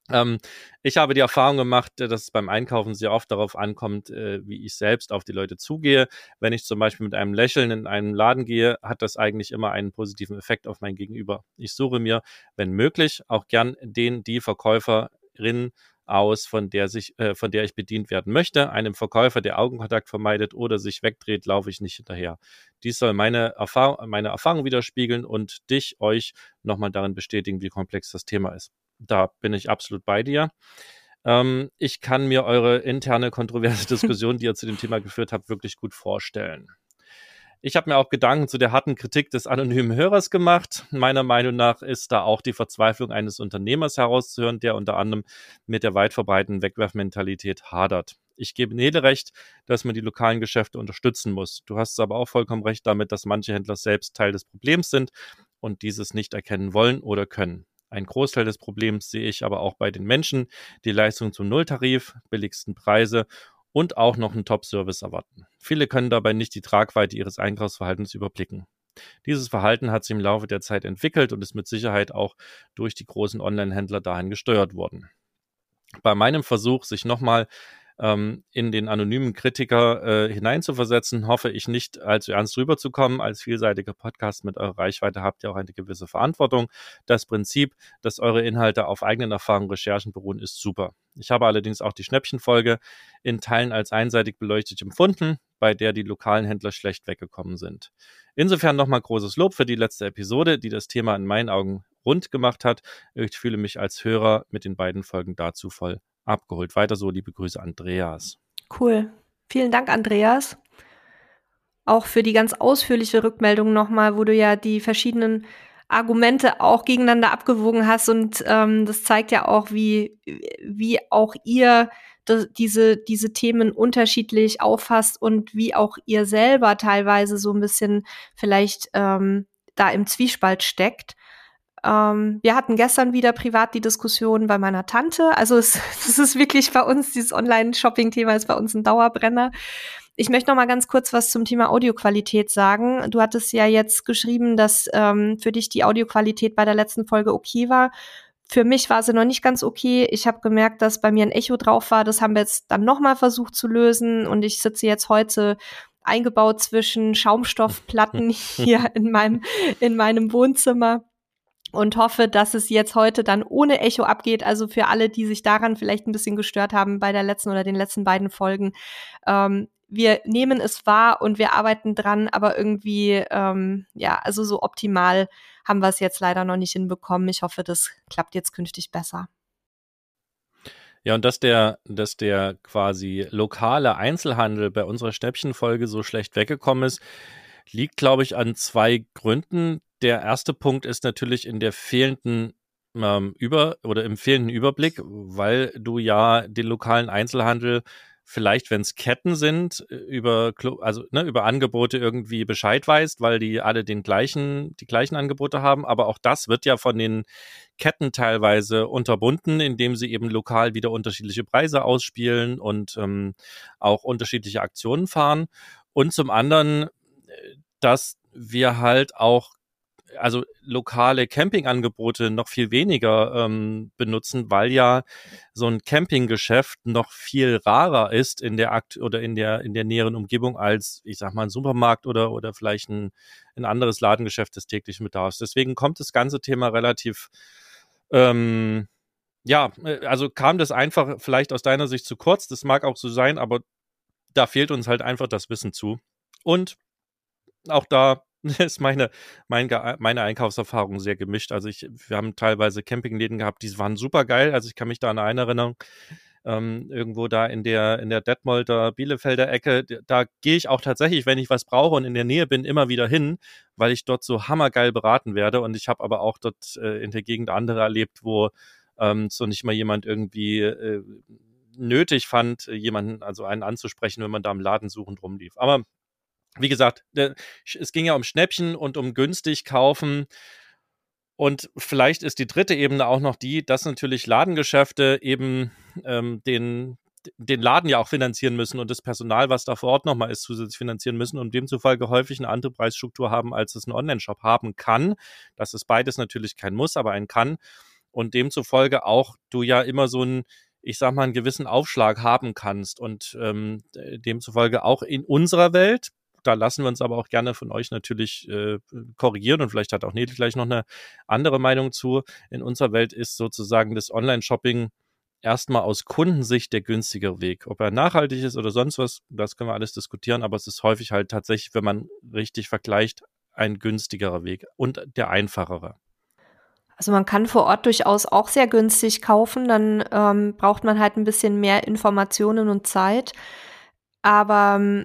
Ähm, ich habe die Erfahrung gemacht, dass es beim Einkaufen sehr oft darauf ankommt, äh, wie ich selbst auf die Leute zugehe. Wenn ich zum Beispiel mit einem Lächeln in einen Laden gehe, hat das eigentlich immer einen positiven Effekt auf mein Gegenüber. Ich suche mir, wenn möglich, auch gern den, die Verkäuferin aus, von der sich, äh, von der ich bedient werden möchte. Einem Verkäufer, der Augenkontakt vermeidet oder sich wegdreht, laufe ich nicht hinterher. Dies soll meine Erfahrung, meine Erfahrung widerspiegeln und dich, euch nochmal darin bestätigen, wie komplex das Thema ist. Da bin ich absolut bei dir. Ähm, ich kann mir eure interne kontroverse Diskussion, die ihr zu dem Thema geführt habt, wirklich gut vorstellen. Ich habe mir auch Gedanken zu der harten Kritik des anonymen Hörers gemacht. Meiner Meinung nach ist da auch die Verzweiflung eines Unternehmers herauszuhören, der unter anderem mit der weit verbreiteten Wegwerfmentalität hadert. Ich gebe Nele recht, dass man die lokalen Geschäfte unterstützen muss. Du hast aber auch vollkommen recht damit, dass manche Händler selbst Teil des Problems sind und dieses nicht erkennen wollen oder können. Ein Großteil des Problems sehe ich aber auch bei den Menschen, die Leistung zum Nulltarif, billigsten Preise und auch noch einen Top-Service erwarten. Viele können dabei nicht die Tragweite ihres Einkaufsverhaltens überblicken. Dieses Verhalten hat sich im Laufe der Zeit entwickelt und ist mit Sicherheit auch durch die großen Online-Händler dahin gesteuert worden. Bei meinem Versuch, sich nochmal ähm, in den anonymen Kritiker äh, hineinzuversetzen, hoffe ich nicht allzu ernst rüberzukommen. Als vielseitiger Podcast mit eurer Reichweite habt ihr auch eine gewisse Verantwortung. Das Prinzip, dass eure Inhalte auf eigenen Erfahrungen und Recherchen beruhen, ist super. Ich habe allerdings auch die Schnäppchenfolge in Teilen als einseitig beleuchtet empfunden, bei der die lokalen Händler schlecht weggekommen sind. Insofern nochmal großes Lob für die letzte Episode, die das Thema in meinen Augen rund gemacht hat. Ich fühle mich als Hörer mit den beiden Folgen dazu voll abgeholt. Weiter so, liebe Grüße, Andreas. Cool. Vielen Dank, Andreas. Auch für die ganz ausführliche Rückmeldung nochmal, wo du ja die verschiedenen Argumente auch gegeneinander abgewogen hast. Und ähm, das zeigt ja auch, wie, wie auch ihr das, diese, diese Themen unterschiedlich auffasst und wie auch ihr selber teilweise so ein bisschen vielleicht ähm, da im Zwiespalt steckt. Ähm, wir hatten gestern wieder privat die Diskussion bei meiner Tante. Also es, das ist wirklich bei uns, dieses Online-Shopping-Thema ist bei uns ein Dauerbrenner. Ich möchte noch mal ganz kurz was zum Thema Audioqualität sagen. Du hattest ja jetzt geschrieben, dass ähm, für dich die Audioqualität bei der letzten Folge okay war. Für mich war sie noch nicht ganz okay. Ich habe gemerkt, dass bei mir ein Echo drauf war. Das haben wir jetzt dann noch mal versucht zu lösen. Und ich sitze jetzt heute eingebaut zwischen Schaumstoffplatten hier in meinem, in meinem Wohnzimmer. Und hoffe, dass es jetzt heute dann ohne Echo abgeht. Also für alle, die sich daran vielleicht ein bisschen gestört haben bei der letzten oder den letzten beiden Folgen. Ähm, wir nehmen es wahr und wir arbeiten dran, aber irgendwie, ähm, ja, also so optimal haben wir es jetzt leider noch nicht hinbekommen. Ich hoffe, das klappt jetzt künftig besser. Ja, und dass der, dass der quasi lokale Einzelhandel bei unserer Schnäppchenfolge so schlecht weggekommen ist, liegt, glaube ich, an zwei Gründen. Der erste Punkt ist natürlich in der fehlenden ähm, Über- oder im fehlenden Überblick, weil du ja den lokalen Einzelhandel vielleicht, wenn es Ketten sind, über also ne, über Angebote irgendwie Bescheid weißt, weil die alle den gleichen die gleichen Angebote haben. Aber auch das wird ja von den Ketten teilweise unterbunden, indem sie eben lokal wieder unterschiedliche Preise ausspielen und ähm, auch unterschiedliche Aktionen fahren. Und zum anderen, dass wir halt auch also lokale Campingangebote noch viel weniger ähm, benutzen, weil ja so ein Campinggeschäft noch viel rarer ist in der Akt oder in der in der näheren Umgebung als, ich sag mal, ein Supermarkt oder oder vielleicht ein, ein anderes Ladengeschäft des täglichen Bedarfs. Deswegen kommt das ganze Thema relativ ähm, ja, also kam das einfach vielleicht aus deiner Sicht zu kurz. Das mag auch so sein, aber da fehlt uns halt einfach das Wissen zu. Und auch da ist meine, mein, meine Einkaufserfahrung sehr gemischt. Also ich, wir haben teilweise Campingläden gehabt, die waren super geil. Also ich kann mich da an eine erinnern, ähm, irgendwo da in der, in der Detmolder, Bielefelder Ecke, da gehe ich auch tatsächlich, wenn ich was brauche und in der Nähe bin, immer wieder hin, weil ich dort so hammergeil beraten werde. Und ich habe aber auch dort äh, in der Gegend andere erlebt, wo ähm, so nicht mal jemand irgendwie äh, nötig fand, jemanden, also einen anzusprechen, wenn man da im Laden suchend rumlief. Aber wie gesagt, es ging ja um Schnäppchen und um günstig kaufen. Und vielleicht ist die dritte Ebene auch noch die, dass natürlich Ladengeschäfte eben ähm, den, den Laden ja auch finanzieren müssen und das Personal, was da vor Ort nochmal ist, zusätzlich finanzieren müssen und demzufolge häufig eine andere Preisstruktur haben, als es ein Online-Shop haben kann. Das ist beides natürlich kein Muss, aber ein kann. und demzufolge auch du ja immer so einen, ich sag mal, einen gewissen Aufschlag haben kannst und ähm, demzufolge auch in unserer Welt, da lassen wir uns aber auch gerne von euch natürlich äh, korrigieren und vielleicht hat auch Nele gleich noch eine andere Meinung zu. In unserer Welt ist sozusagen das Online-Shopping erstmal aus Kundensicht der günstigere Weg. Ob er nachhaltig ist oder sonst was, das können wir alles diskutieren, aber es ist häufig halt tatsächlich, wenn man richtig vergleicht, ein günstigerer Weg und der einfachere. Also man kann vor Ort durchaus auch sehr günstig kaufen, dann ähm, braucht man halt ein bisschen mehr Informationen und Zeit. Aber ähm,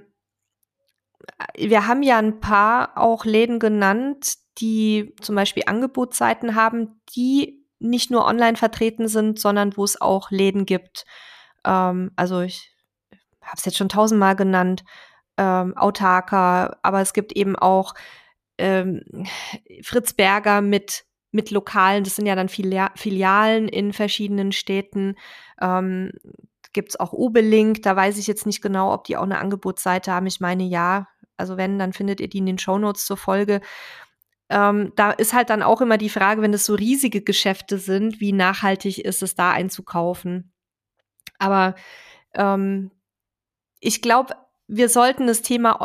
wir haben ja ein paar auch Läden genannt, die zum Beispiel Angebotsseiten haben, die nicht nur online vertreten sind, sondern wo es auch Läden gibt. Ähm, also ich habe es jetzt schon tausendmal genannt, ähm, Autarka, aber es gibt eben auch ähm, Fritz Berger mit mit Lokalen, das sind ja dann Filia- Filialen in verschiedenen Städten. Ähm, gibt's auch Obelink, da weiß ich jetzt nicht genau, ob die auch eine Angebotsseite haben. Ich meine, ja. Also wenn, dann findet ihr die in den Shownotes zur Folge. Ähm, da ist halt dann auch immer die Frage, wenn es so riesige Geschäfte sind, wie nachhaltig ist es, da einzukaufen. Aber ähm, ich glaube, wir sollten das Thema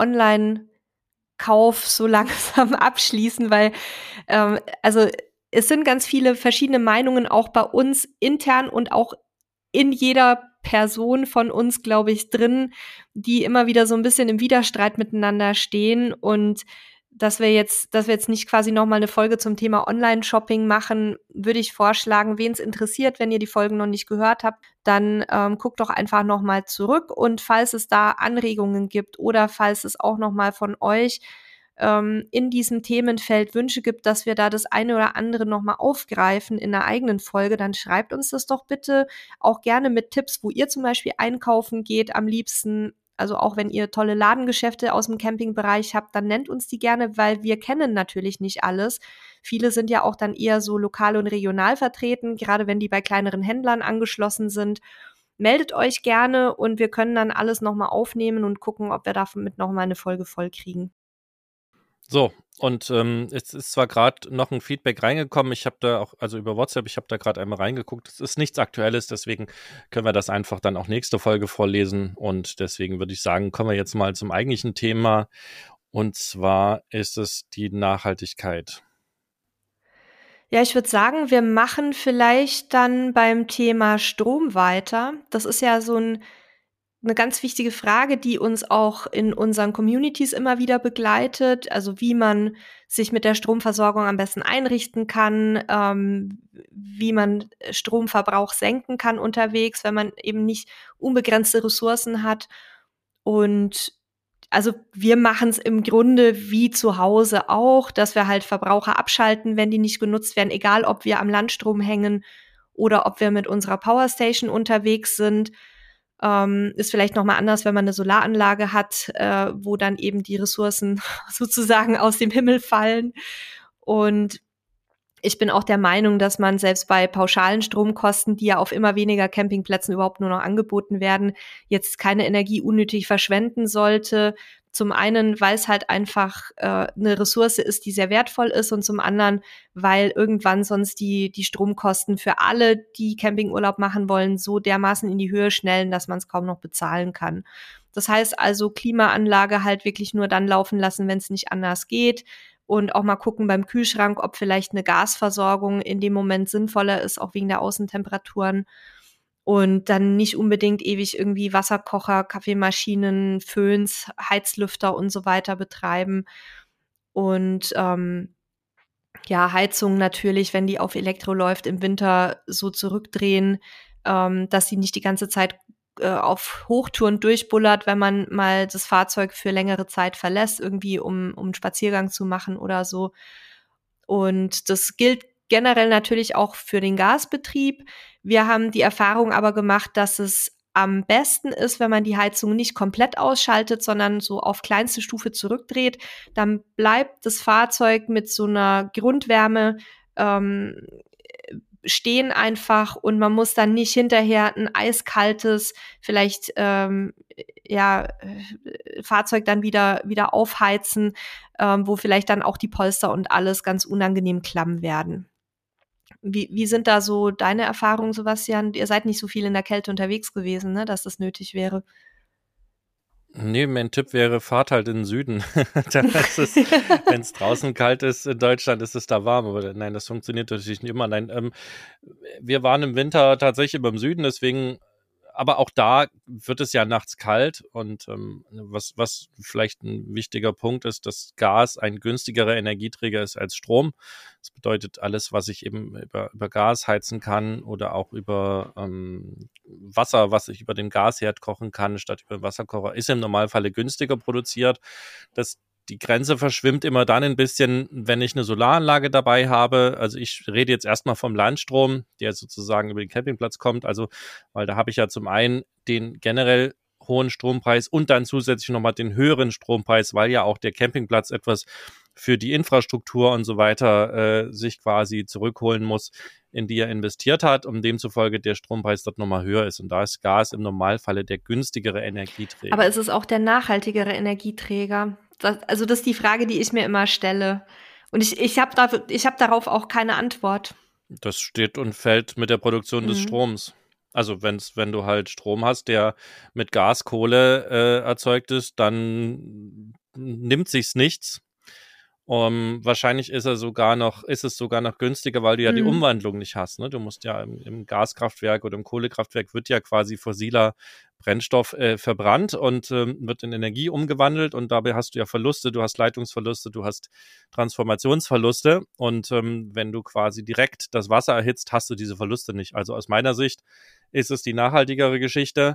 Online-Kauf so langsam abschließen, weil ähm, also es sind ganz viele verschiedene Meinungen auch bei uns intern und auch in jeder Person von uns, glaube ich, drin, die immer wieder so ein bisschen im Widerstreit miteinander stehen und dass wir jetzt, dass wir jetzt nicht quasi nochmal eine Folge zum Thema Online-Shopping machen, würde ich vorschlagen, wen es interessiert, wenn ihr die Folgen noch nicht gehört habt, dann ähm, guckt doch einfach nochmal zurück und falls es da Anregungen gibt oder falls es auch nochmal von euch ähm, in diesem Themenfeld Wünsche gibt, dass wir da das eine oder andere nochmal aufgreifen in einer eigenen Folge, dann schreibt uns das doch bitte auch gerne mit Tipps, wo ihr zum Beispiel einkaufen geht am liebsten. Also auch wenn ihr tolle Ladengeschäfte aus dem Campingbereich habt, dann nennt uns die gerne, weil wir kennen natürlich nicht alles. Viele sind ja auch dann eher so lokal und regional vertreten, gerade wenn die bei kleineren Händlern angeschlossen sind. Meldet euch gerne und wir können dann alles nochmal aufnehmen und gucken, ob wir damit nochmal eine Folge voll kriegen. So, und ähm, es ist zwar gerade noch ein Feedback reingekommen, ich habe da auch, also über WhatsApp, ich habe da gerade einmal reingeguckt, es ist nichts Aktuelles, deswegen können wir das einfach dann auch nächste Folge vorlesen und deswegen würde ich sagen, kommen wir jetzt mal zum eigentlichen Thema und zwar ist es die Nachhaltigkeit. Ja, ich würde sagen, wir machen vielleicht dann beim Thema Strom weiter. Das ist ja so ein eine ganz wichtige Frage, die uns auch in unseren Communities immer wieder begleitet, also wie man sich mit der Stromversorgung am besten einrichten kann, ähm, wie man Stromverbrauch senken kann unterwegs, wenn man eben nicht unbegrenzte Ressourcen hat. Und also wir machen es im Grunde wie zu Hause auch, dass wir halt Verbraucher abschalten, wenn die nicht genutzt werden, egal ob wir am Landstrom hängen oder ob wir mit unserer Powerstation unterwegs sind. Ähm, ist vielleicht noch mal anders, wenn man eine Solaranlage hat, äh, wo dann eben die Ressourcen sozusagen aus dem Himmel fallen. Und ich bin auch der Meinung, dass man selbst bei pauschalen Stromkosten, die ja auf immer weniger Campingplätzen überhaupt nur noch angeboten werden, jetzt keine Energie unnötig verschwenden sollte. Zum einen, weil es halt einfach äh, eine Ressource ist, die sehr wertvoll ist und zum anderen, weil irgendwann sonst die die Stromkosten für alle, die Campingurlaub machen wollen, so dermaßen in die Höhe schnellen, dass man es kaum noch bezahlen kann. Das heißt also, Klimaanlage halt wirklich nur dann laufen lassen, wenn es nicht anders geht und auch mal gucken beim Kühlschrank, ob vielleicht eine Gasversorgung in dem Moment sinnvoller ist, auch wegen der Außentemperaturen. Und dann nicht unbedingt ewig irgendwie Wasserkocher, Kaffeemaschinen, Föhns, Heizlüfter und so weiter betreiben. Und ähm, ja, Heizung natürlich, wenn die auf Elektro läuft, im Winter so zurückdrehen, ähm, dass sie nicht die ganze Zeit äh, auf Hochtouren durchbullert, wenn man mal das Fahrzeug für längere Zeit verlässt, irgendwie um, um einen Spaziergang zu machen oder so. Und das gilt generell natürlich auch für den Gasbetrieb. Wir haben die Erfahrung aber gemacht, dass es am besten ist, wenn man die Heizung nicht komplett ausschaltet, sondern so auf kleinste Stufe zurückdreht. Dann bleibt das Fahrzeug mit so einer Grundwärme ähm, stehen einfach und man muss dann nicht hinterher ein eiskaltes, vielleicht ähm, ja Fahrzeug dann wieder wieder aufheizen, ähm, wo vielleicht dann auch die Polster und alles ganz unangenehm klamm werden. Wie, wie sind da so deine Erfahrungen, Sebastian? Ihr seid nicht so viel in der Kälte unterwegs gewesen, ne, dass das nötig wäre. Nee, mein Tipp wäre, fahrt halt in den Süden. Da ist es, wenn es draußen kalt ist in Deutschland, ist es da warm. Aber nein, das funktioniert natürlich nicht immer. Nein, ähm, wir waren im Winter tatsächlich beim Süden, deswegen, aber auch da wird es ja nachts kalt. Und ähm, was, was vielleicht ein wichtiger Punkt ist, dass Gas ein günstigerer Energieträger ist als Strom. Das bedeutet, alles, was ich eben über, über Gas heizen kann oder auch über ähm, Wasser, was ich über den Gasherd kochen kann, statt über den Wasserkocher, ist im Normalfall günstiger produziert. Das Die Grenze verschwimmt immer dann ein bisschen, wenn ich eine Solaranlage dabei habe. Also ich rede jetzt erstmal vom Landstrom, der sozusagen über den Campingplatz kommt. Also, weil da habe ich ja zum einen den generell hohen Strompreis und dann zusätzlich nochmal den höheren Strompreis, weil ja auch der Campingplatz etwas für die Infrastruktur und so weiter äh, sich quasi zurückholen muss, in die er investiert hat, um demzufolge der Strompreis dort nochmal höher ist. Und da ist Gas im Normalfalle der günstigere Energieträger. Aber es ist auch der nachhaltigere Energieträger. Das, also das ist die Frage, die ich mir immer stelle. Und ich, ich habe da, ich hab darauf auch keine Antwort. Das steht und fällt mit der Produktion mhm. des Stroms. Also wenn's, wenn du halt Strom hast, der mit Gas, Kohle äh, erzeugt ist, dann nimmt sich's nichts. Um, wahrscheinlich ist er sogar noch, ist es sogar noch günstiger, weil du ja mhm. die Umwandlung nicht hast. Ne? Du musst ja im, im Gaskraftwerk oder im Kohlekraftwerk wird ja quasi fossiler Brennstoff äh, verbrannt und ähm, wird in Energie umgewandelt und dabei hast du ja Verluste, du hast Leitungsverluste, du hast Transformationsverluste und ähm, wenn du quasi direkt das Wasser erhitzt, hast du diese Verluste nicht. Also aus meiner Sicht ist es die nachhaltigere Geschichte,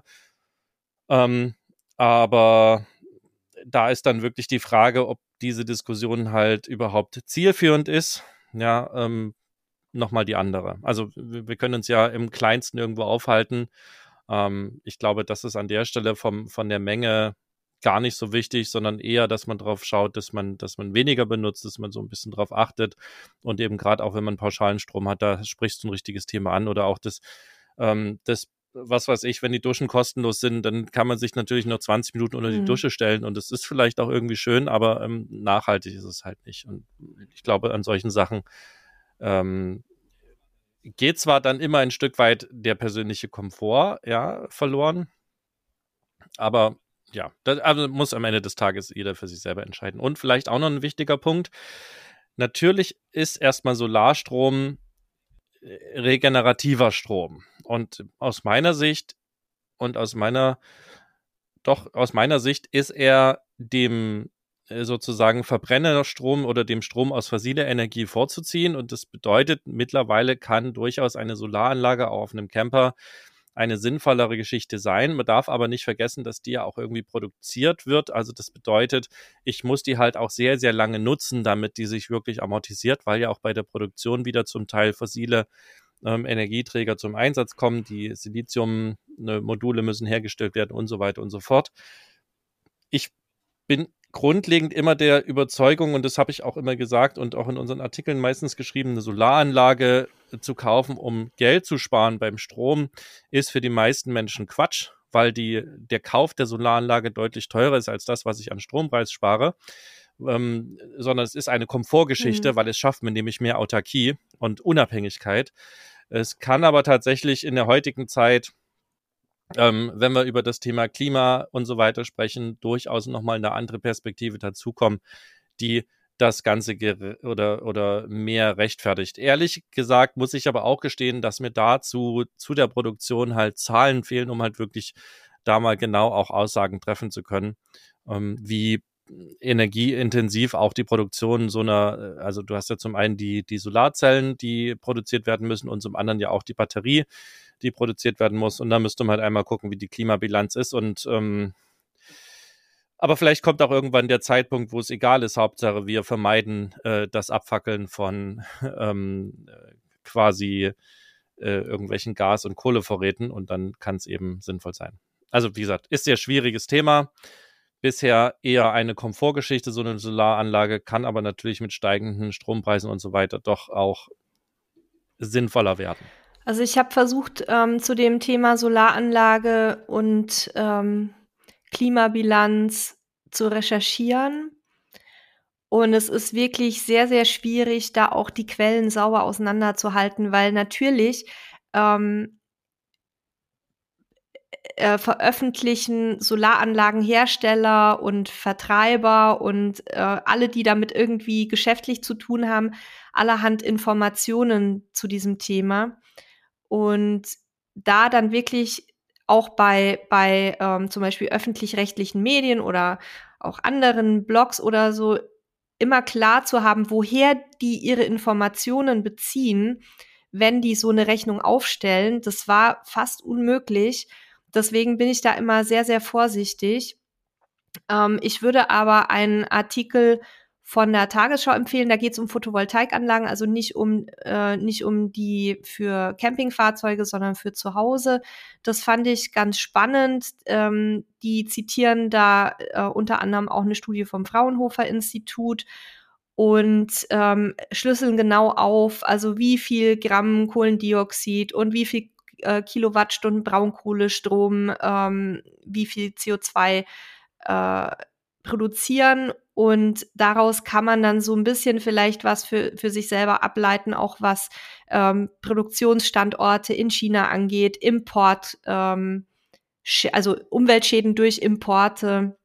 ähm, aber da ist dann wirklich die Frage, ob diese Diskussion halt überhaupt zielführend ist. Ja, ähm, nochmal die andere. Also wir, wir können uns ja im Kleinsten irgendwo aufhalten. Ähm, ich glaube, das ist an der Stelle vom, von der Menge gar nicht so wichtig, sondern eher, dass man drauf schaut, dass man, dass man weniger benutzt, dass man so ein bisschen drauf achtet und eben gerade auch, wenn man pauschalen Strom hat, da sprichst du ein richtiges Thema an oder auch das, ähm, das was weiß ich, wenn die Duschen kostenlos sind, dann kann man sich natürlich noch zwanzig Minuten unter die mhm. Dusche stellen und es ist vielleicht auch irgendwie schön, aber ähm, nachhaltig ist es halt nicht. Und ich glaube, an solchen Sachen ähm, geht zwar dann immer ein Stück weit der persönliche Komfort, ja, verloren, aber ja, das also muss am Ende des Tages jeder für sich selber entscheiden. Und vielleicht auch noch ein wichtiger Punkt, natürlich ist erstmal Solarstrom regenerativer Strom. Und aus meiner Sicht und aus meiner, doch aus meiner Sicht ist er dem sozusagen Verbrennerstrom oder dem Strom aus fossiler Energie vorzuziehen. Und das bedeutet, mittlerweile kann durchaus eine Solaranlage auch auf einem Camper eine sinnvollere Geschichte sein. Man darf aber nicht vergessen, dass die ja auch irgendwie produziert wird. Also das bedeutet, ich muss die halt auch sehr, sehr lange nutzen, damit die sich wirklich amortisiert, weil ja auch bei der Produktion wieder zum Teil fossile ähm, Energieträger zum Einsatz kommen. Die Silizium-Module müssen hergestellt werden und so weiter und so fort. Ich bin grundlegend immer der Überzeugung, und das habe ich auch immer gesagt und auch in unseren Artikeln meistens geschrieben, eine Solaranlage zu kaufen, um Geld zu sparen beim Strom, ist für die meisten Menschen Quatsch, weil die, der Kauf der Solaranlage deutlich teurer ist als das, was ich an Strompreis spare, ähm, sondern es ist eine Komfortgeschichte, mhm. weil es schafft mir nämlich mehr Autarkie und Unabhängigkeit. Es kann aber tatsächlich in der heutigen Zeit, Ähm, wenn wir über das Thema Klima und so weiter sprechen, durchaus nochmal eine andere Perspektive dazukommen, die das Ganze ger- oder, oder mehr rechtfertigt. Ehrlich gesagt muss ich aber auch gestehen, dass mir dazu zu der Produktion halt Zahlen fehlen, um halt wirklich da mal genau auch Aussagen treffen zu können, ähm, wie energieintensiv auch die Produktion so einer, also du hast ja zum einen die, die Solarzellen, die produziert werden müssen und zum anderen ja auch die Batterie, die produziert werden muss. Und da müsste man halt einmal gucken, wie die Klimabilanz ist. Und ähm, aber vielleicht kommt auch irgendwann der Zeitpunkt, wo es egal ist. Hauptsache, wir vermeiden äh, das Abfackeln von ähm, quasi äh, irgendwelchen Gas- und Kohlevorräten. Und dann kann es eben sinnvoll sein. Also wie gesagt, ist sehr schwieriges Thema. Bisher eher eine Komfortgeschichte, so eine Solaranlage, kann aber natürlich mit steigenden Strompreisen und so weiter doch auch sinnvoller werden. Also ich habe versucht, ähm, zu dem Thema Solaranlage und ähm, Klimabilanz zu recherchieren. Und es ist wirklich sehr, sehr schwierig, da auch die Quellen sauber auseinanderzuhalten, weil natürlich ähm, äh, veröffentlichen Solaranlagenhersteller und Vertreiber und äh, alle, die damit irgendwie geschäftlich zu tun haben, allerhand Informationen zu diesem Thema. Und da dann wirklich auch bei, bei ähm, zum Beispiel öffentlich-rechtlichen Medien oder auch anderen Blogs oder so immer klar zu haben, woher die ihre Informationen beziehen, wenn die so eine Rechnung aufstellen, das war fast unmöglich. Deswegen bin ich da immer sehr, sehr vorsichtig. Ähm, ich würde aber einen Artikel von der Tagesschau empfehlen, da geht es um Photovoltaikanlagen, also nicht um äh, nicht um die für Campingfahrzeuge, sondern für zu Hause. Das fand ich ganz spannend. Ähm, die zitieren da äh, unter anderem auch eine Studie vom Fraunhofer Institut und ähm, schlüsseln genau auf, also wie viel Gramm Kohlendioxid und wie viel äh, Kilowattstunden Braunkohlestrom, ähm, wie viel C O zwei äh, produzieren, und daraus kann man dann so ein bisschen vielleicht was für, für sich selber ableiten, auch was ähm, Produktionsstandorte in China angeht, Import, ähm, also Umweltschäden durch Importe,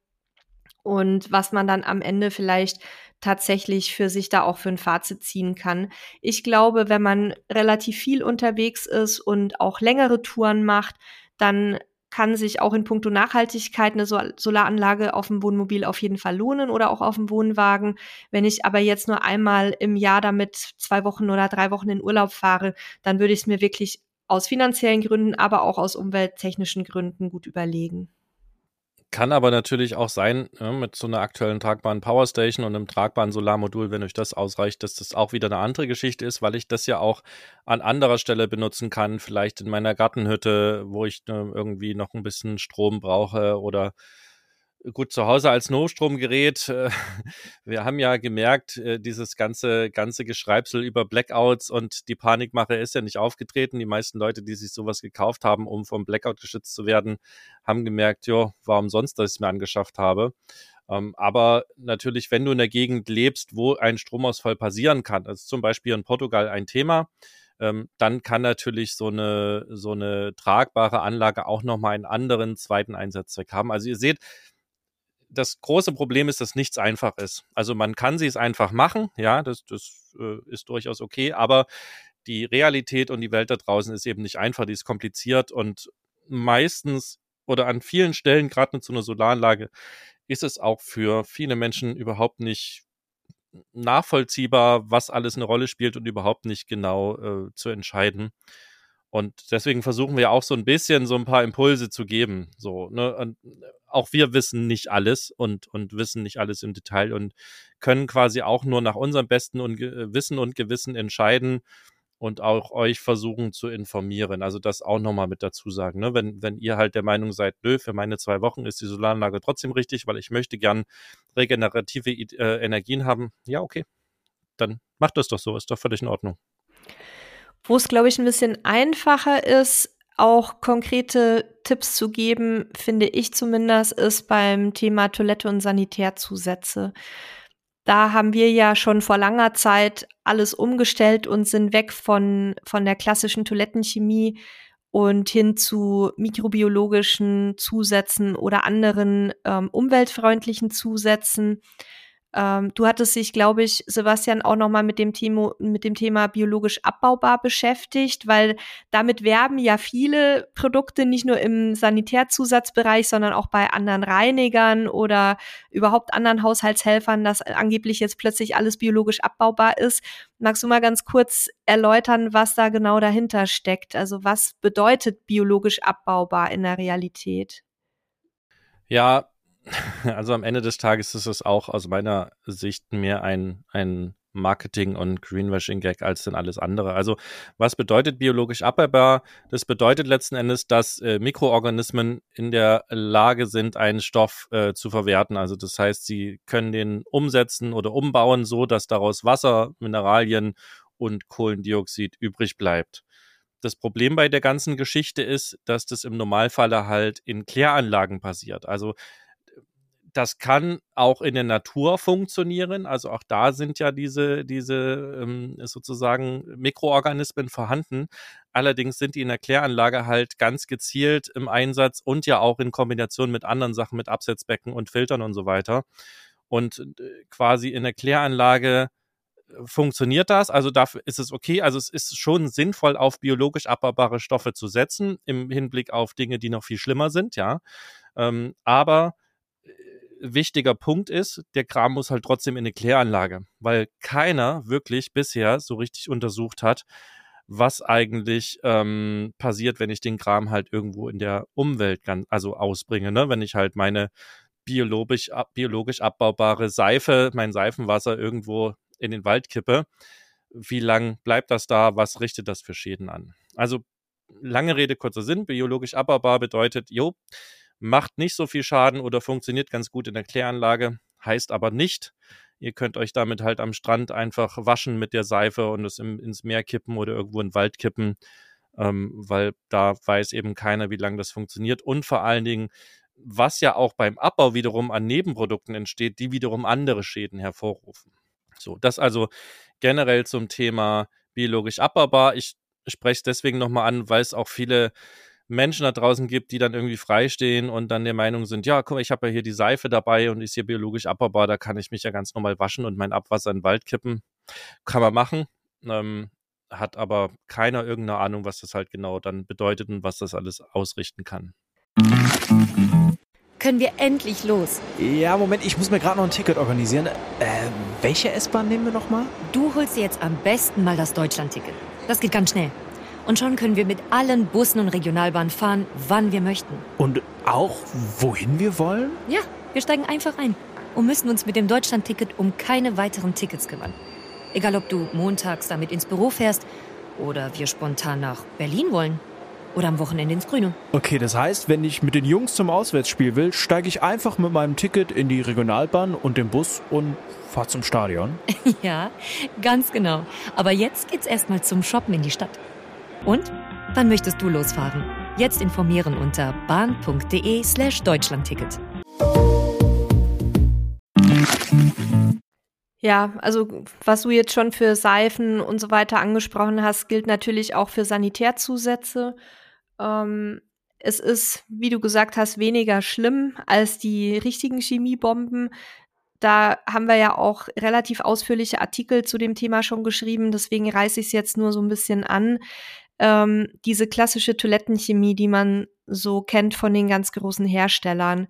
und was man dann am Ende vielleicht tatsächlich für sich da auch für ein Fazit ziehen kann. Ich glaube, wenn man relativ viel unterwegs ist und auch längere Touren macht, dann kann sich auch in puncto Nachhaltigkeit eine Sol- Solaranlage auf dem Wohnmobil auf jeden Fall lohnen oder auch auf dem Wohnwagen. Wenn ich aber jetzt nur einmal im Jahr damit zwei Wochen oder drei Wochen in Urlaub fahre, dann würde ich es mir wirklich aus finanziellen Gründen, aber auch aus umwelttechnischen Gründen gut überlegen. Kann aber natürlich auch sein, ja, mit so einer aktuellen tragbaren Powerstation und einem tragbaren Solarmodul, wenn euch das ausreicht, dass das auch wieder eine andere Geschichte ist, weil ich das ja auch an anderer Stelle benutzen kann, vielleicht in meiner Gartenhütte, wo ich äh, irgendwie noch ein bisschen Strom brauche, oder gut, zu Hause als Notstromgerät. Äh, wir haben ja gemerkt, äh, dieses ganze, ganze Geschreibsel über Blackouts und die Panikmache ist ja nicht aufgetreten. Die meisten Leute, die sich sowas gekauft haben, um vom Blackout geschützt zu werden, haben gemerkt, jo, warum sonst, dass ich es mir angeschafft habe. Ähm, aber natürlich, wenn du in der Gegend lebst, wo ein Stromausfall passieren kann, also zum Beispiel in Portugal ein Thema, ähm, dann kann natürlich so eine, so eine tragbare Anlage auch nochmal einen anderen zweiten Einsatzzweck haben. Also ihr seht, das große Problem ist, dass nichts einfach ist. Also man kann sie es einfach machen, ja, das, das äh, ist durchaus okay, aber die Realität und die Welt da draußen ist eben nicht einfach, die ist kompliziert, und meistens oder an vielen Stellen, gerade mit so einer Solaranlage, ist es auch für viele Menschen überhaupt nicht nachvollziehbar, was alles eine Rolle spielt, und überhaupt nicht genau äh, zu entscheiden. Und deswegen versuchen wir auch so ein bisschen so ein paar Impulse zu geben. So, ne? Und auch wir wissen nicht alles und, und wissen nicht alles im Detail und können quasi auch nur nach unserem besten und Ge- Wissen und Gewissen entscheiden und auch euch versuchen zu informieren. Also das auch nochmal mit dazu sagen. Ne? Wenn, wenn ihr halt der Meinung seid, nö, für meine zwei Wochen ist die Solaranlage trotzdem richtig, weil ich möchte gern regenerative äh, Energien haben, ja, okay, dann macht das doch so, ist doch völlig in Ordnung. Wo es, glaube ich, ein bisschen einfacher ist, auch konkrete Tipps zu geben, finde ich zumindest, ist beim Thema Toilette und Sanitärzusätze. Da haben wir ja schon vor langer Zeit alles umgestellt und sind weg von, von der klassischen Toilettenchemie und hin zu mikrobiologischen Zusätzen oder anderen ähm, umweltfreundlichen Zusätzen. Ähm, du hattest dich, glaube ich, Sebastian, auch nochmal mit dem Thema, mit dem Thema biologisch abbaubar beschäftigt, weil damit werben ja viele Produkte nicht nur im Sanitärzusatzbereich, sondern auch bei anderen Reinigern oder überhaupt anderen Haushaltshelfern, dass angeblich jetzt plötzlich alles biologisch abbaubar ist. Magst du mal ganz kurz erläutern, was da genau dahinter steckt? Also was bedeutet biologisch abbaubar in der Realität? Ja, also am Ende des Tages ist es auch aus meiner Sicht mehr ein, ein Marketing- und Greenwashing-Gag als denn alles andere. Also was bedeutet biologisch abbaubar? Das bedeutet letzten Endes, dass äh, Mikroorganismen in der Lage sind, einen Stoff äh, zu verwerten. Also das heißt, sie können den umsetzen oder umbauen, so dass daraus Wasser, Mineralien und Kohlendioxid übrig bleibt. Das Problem bei der ganzen Geschichte ist, dass das im Normalfall halt in Kläranlagen passiert. Also das kann auch in der Natur funktionieren. Also auch da sind ja diese, diese ähm, sozusagen Mikroorganismen vorhanden. Allerdings sind die in der Kläranlage halt ganz gezielt im Einsatz und ja auch in Kombination mit anderen Sachen, mit Absetzbecken und Filtern und so weiter. Und äh, quasi in der Kläranlage funktioniert das, also dafür ist es okay, also es ist schon sinnvoll, auf biologisch abbaubare Stoffe zu setzen, im Hinblick auf Dinge, die noch viel schlimmer sind, ja, ähm, aber äh, wichtiger Punkt ist, der Kram muss halt trotzdem in eine Kläranlage, weil keiner wirklich bisher so richtig untersucht hat, was eigentlich ähm, passiert, wenn ich den Kram halt irgendwo in der Umwelt ganz, also ausbringe, ne, wenn ich halt meine biologisch, ab, biologisch abbaubare Seife, mein Seifenwasser irgendwo in den Wald kippe, wie lang bleibt das da, was richtet das für Schäden an? Also lange Rede, kurzer Sinn, biologisch abbaubar bedeutet, jo, macht nicht so viel Schaden oder funktioniert ganz gut in der Kläranlage, heißt aber nicht, ihr könnt euch damit halt am Strand einfach waschen mit der Seife und es im, ins Meer kippen oder irgendwo in den Wald kippen, ähm, weil da weiß eben keiner, wie lange das funktioniert und vor allen Dingen, was ja auch beim Abbau wiederum an Nebenprodukten entsteht, die wiederum andere Schäden hervorrufen. So, das also generell zum Thema biologisch abbaubar. Ich spreche es deswegen nochmal an, weil es auch viele Menschen da draußen gibt, die dann irgendwie freistehen und dann der Meinung sind, ja, guck mal, ich habe ja hier die Seife dabei und ist hier biologisch abbaubar, da kann ich mich ja ganz normal waschen und mein Abwasser in den Wald kippen. Kann man machen, ähm, hat aber keiner irgendeine Ahnung, was das halt genau dann bedeutet und was das alles ausrichten kann. Können wir endlich los? Ja, Moment, ich muss mir gerade noch ein Ticket organisieren. Äh, welche S-Bahn nehmen wir nochmal? Du holst dir jetzt am besten mal das Deutschland-Ticket. Das geht ganz schnell. Und schon können wir mit allen Bussen und Regionalbahnen fahren, wann wir möchten. Und auch, wohin wir wollen? Ja, wir steigen einfach ein und müssen uns mit dem Deutschland-Ticket um keine weiteren Tickets kümmern. Egal, ob du montags damit ins Büro fährst oder wir spontan nach Berlin wollen. Oder am Wochenende ins Grüne. Okay, das heißt, wenn ich mit den Jungs zum Auswärtsspiel will, steige ich einfach mit meinem Ticket in die Regionalbahn und den Bus und fahre zum Stadion. Ja, ganz genau. Aber jetzt geht's erstmal zum Shoppen in die Stadt. Und? Wann möchtest du losfahren? Jetzt informieren unter bahn.de slash Deutschlandticket. Ja, also was du jetzt schon für Seifen und so weiter angesprochen hast, gilt natürlich auch für Sanitärzusätze. Ähm, es ist, wie du gesagt hast, weniger schlimm als die richtigen Chemiebomben. Da haben wir ja auch relativ ausführliche Artikel zu dem Thema schon geschrieben, deswegen reiße ich es jetzt nur so ein bisschen an. Ähm, diese klassische Toilettenchemie, die man so kennt von den ganz großen Herstellern,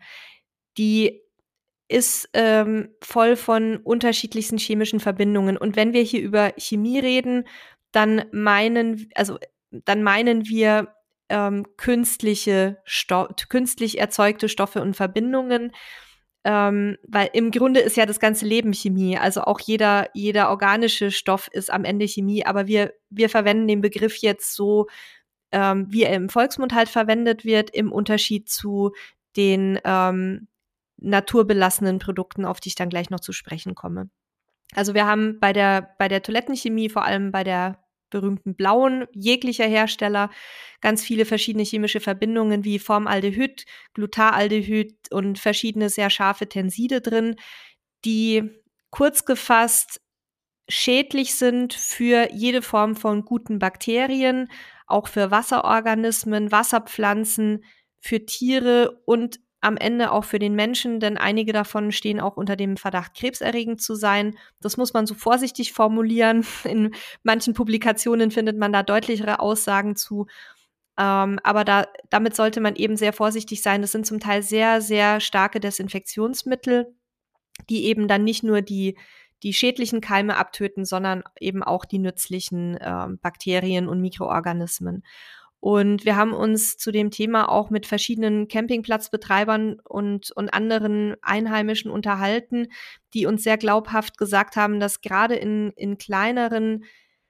die ist ähm, voll von unterschiedlichsten chemischen Verbindungen. Und wenn wir hier über Chemie reden, dann meinen, also dann meinen wir ähm, künstliche Sto- künstlich erzeugte Stoffe und Verbindungen, ähm, weil im Grunde ist ja das ganze Leben Chemie. Also auch jeder jeder organische Stoff ist am Ende Chemie. Aber wir wir verwenden den Begriff jetzt so, ähm, wie er im Volksmund halt verwendet wird, im Unterschied zu den ähm, naturbelassenen Produkten, auf die ich dann gleich noch zu sprechen komme. Also wir haben bei der, bei der Toilettenchemie, vor allem bei der berühmten blauen, jeglicher Hersteller, ganz viele verschiedene chemische Verbindungen wie Formaldehyd, Glutaraldehyd und verschiedene sehr scharfe Tenside drin, die kurz gefasst schädlich sind für jede Form von guten Bakterien, auch für Wasserorganismen, Wasserpflanzen, für Tiere und am Ende auch für den Menschen, denn einige davon stehen auch unter dem Verdacht, krebserregend zu sein. Das muss man so vorsichtig formulieren. In manchen Publikationen findet man da deutlichere Aussagen zu. Ähm, aber da, damit sollte man eben sehr vorsichtig sein. Das sind zum Teil sehr, sehr starke Desinfektionsmittel, die eben dann nicht nur die, die schädlichen Keime abtöten, sondern eben auch die nützlichen ähm, Bakterien und Mikroorganismen. Und wir haben uns zu dem Thema auch mit verschiedenen Campingplatzbetreibern und, und anderen Einheimischen unterhalten, die uns sehr glaubhaft gesagt haben, dass gerade in, in kleineren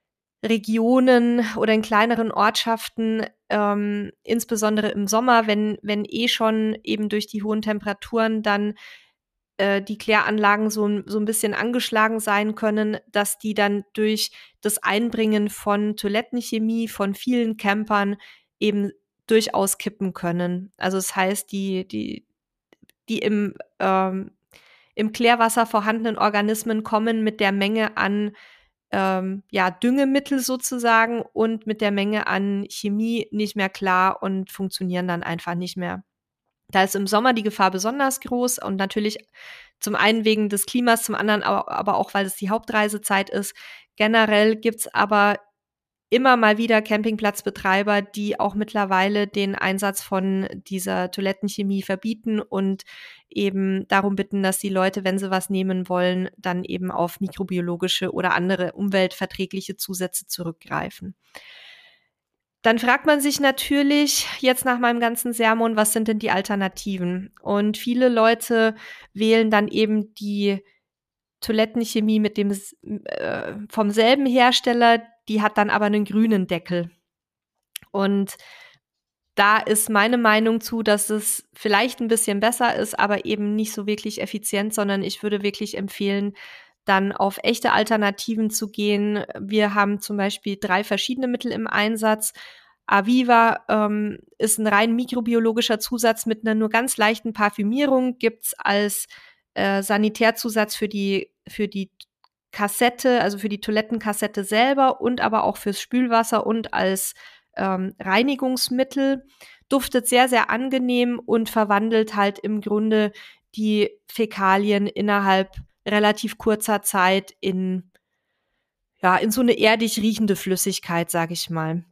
Regionen oder in kleineren Ortschaften, ähm, insbesondere im Sommer, wenn, wenn eh schon eben durch die hohen Temperaturen dann äh, die Kläranlagen so, so ein bisschen angeschlagen sein können, dass die dann durch das Einbringen von Toilettenchemie von vielen Campern eben durchaus kippen können. Also das heißt, die, die, die im, ähm, im Klärwasser vorhandenen Organismen kommen mit der Menge an ähm, ja, Düngemittel sozusagen und mit der Menge an Chemie nicht mehr klar und funktionieren dann einfach nicht mehr. Da ist im Sommer die Gefahr besonders groß und natürlich zum einen wegen des Klimas, zum anderen aber auch, weil es die Hauptreisezeit ist. Generell gibt's aber immer mal wieder Campingplatzbetreiber, die auch mittlerweile den Einsatz von dieser Toilettenchemie verbieten und eben darum bitten, dass die Leute, wenn sie was nehmen wollen, dann eben auf mikrobiologische oder andere umweltverträgliche Zusätze zurückgreifen. Dann fragt man sich natürlich jetzt nach meinem ganzen Sermon, was sind denn die Alternativen? Und viele Leute wählen dann eben die Toilettenchemie mit dem äh, vom selben Hersteller, die hat dann aber einen grünen Deckel. Und da ist meine Meinung zu, dass es vielleicht ein bisschen besser ist, aber eben nicht so wirklich effizient, sondern ich würde wirklich empfehlen, dann auf echte Alternativen zu gehen. Wir haben zum Beispiel drei verschiedene Mittel im Einsatz. Aviva ähm, ist ein rein mikrobiologischer Zusatz mit einer nur ganz leichten Parfümierung, gibt's als äh, Sanitärzusatz für die für die Kassette, also für die Toilettenkassette selber und aber auch fürs Spülwasser und als ähm, Reinigungsmittel. Duftet sehr, sehr angenehm und verwandelt halt im Grunde die Fäkalien innerhalb relativ kurzer Zeit in, ja, in so eine erdig riechende Flüssigkeit, sag ich mal.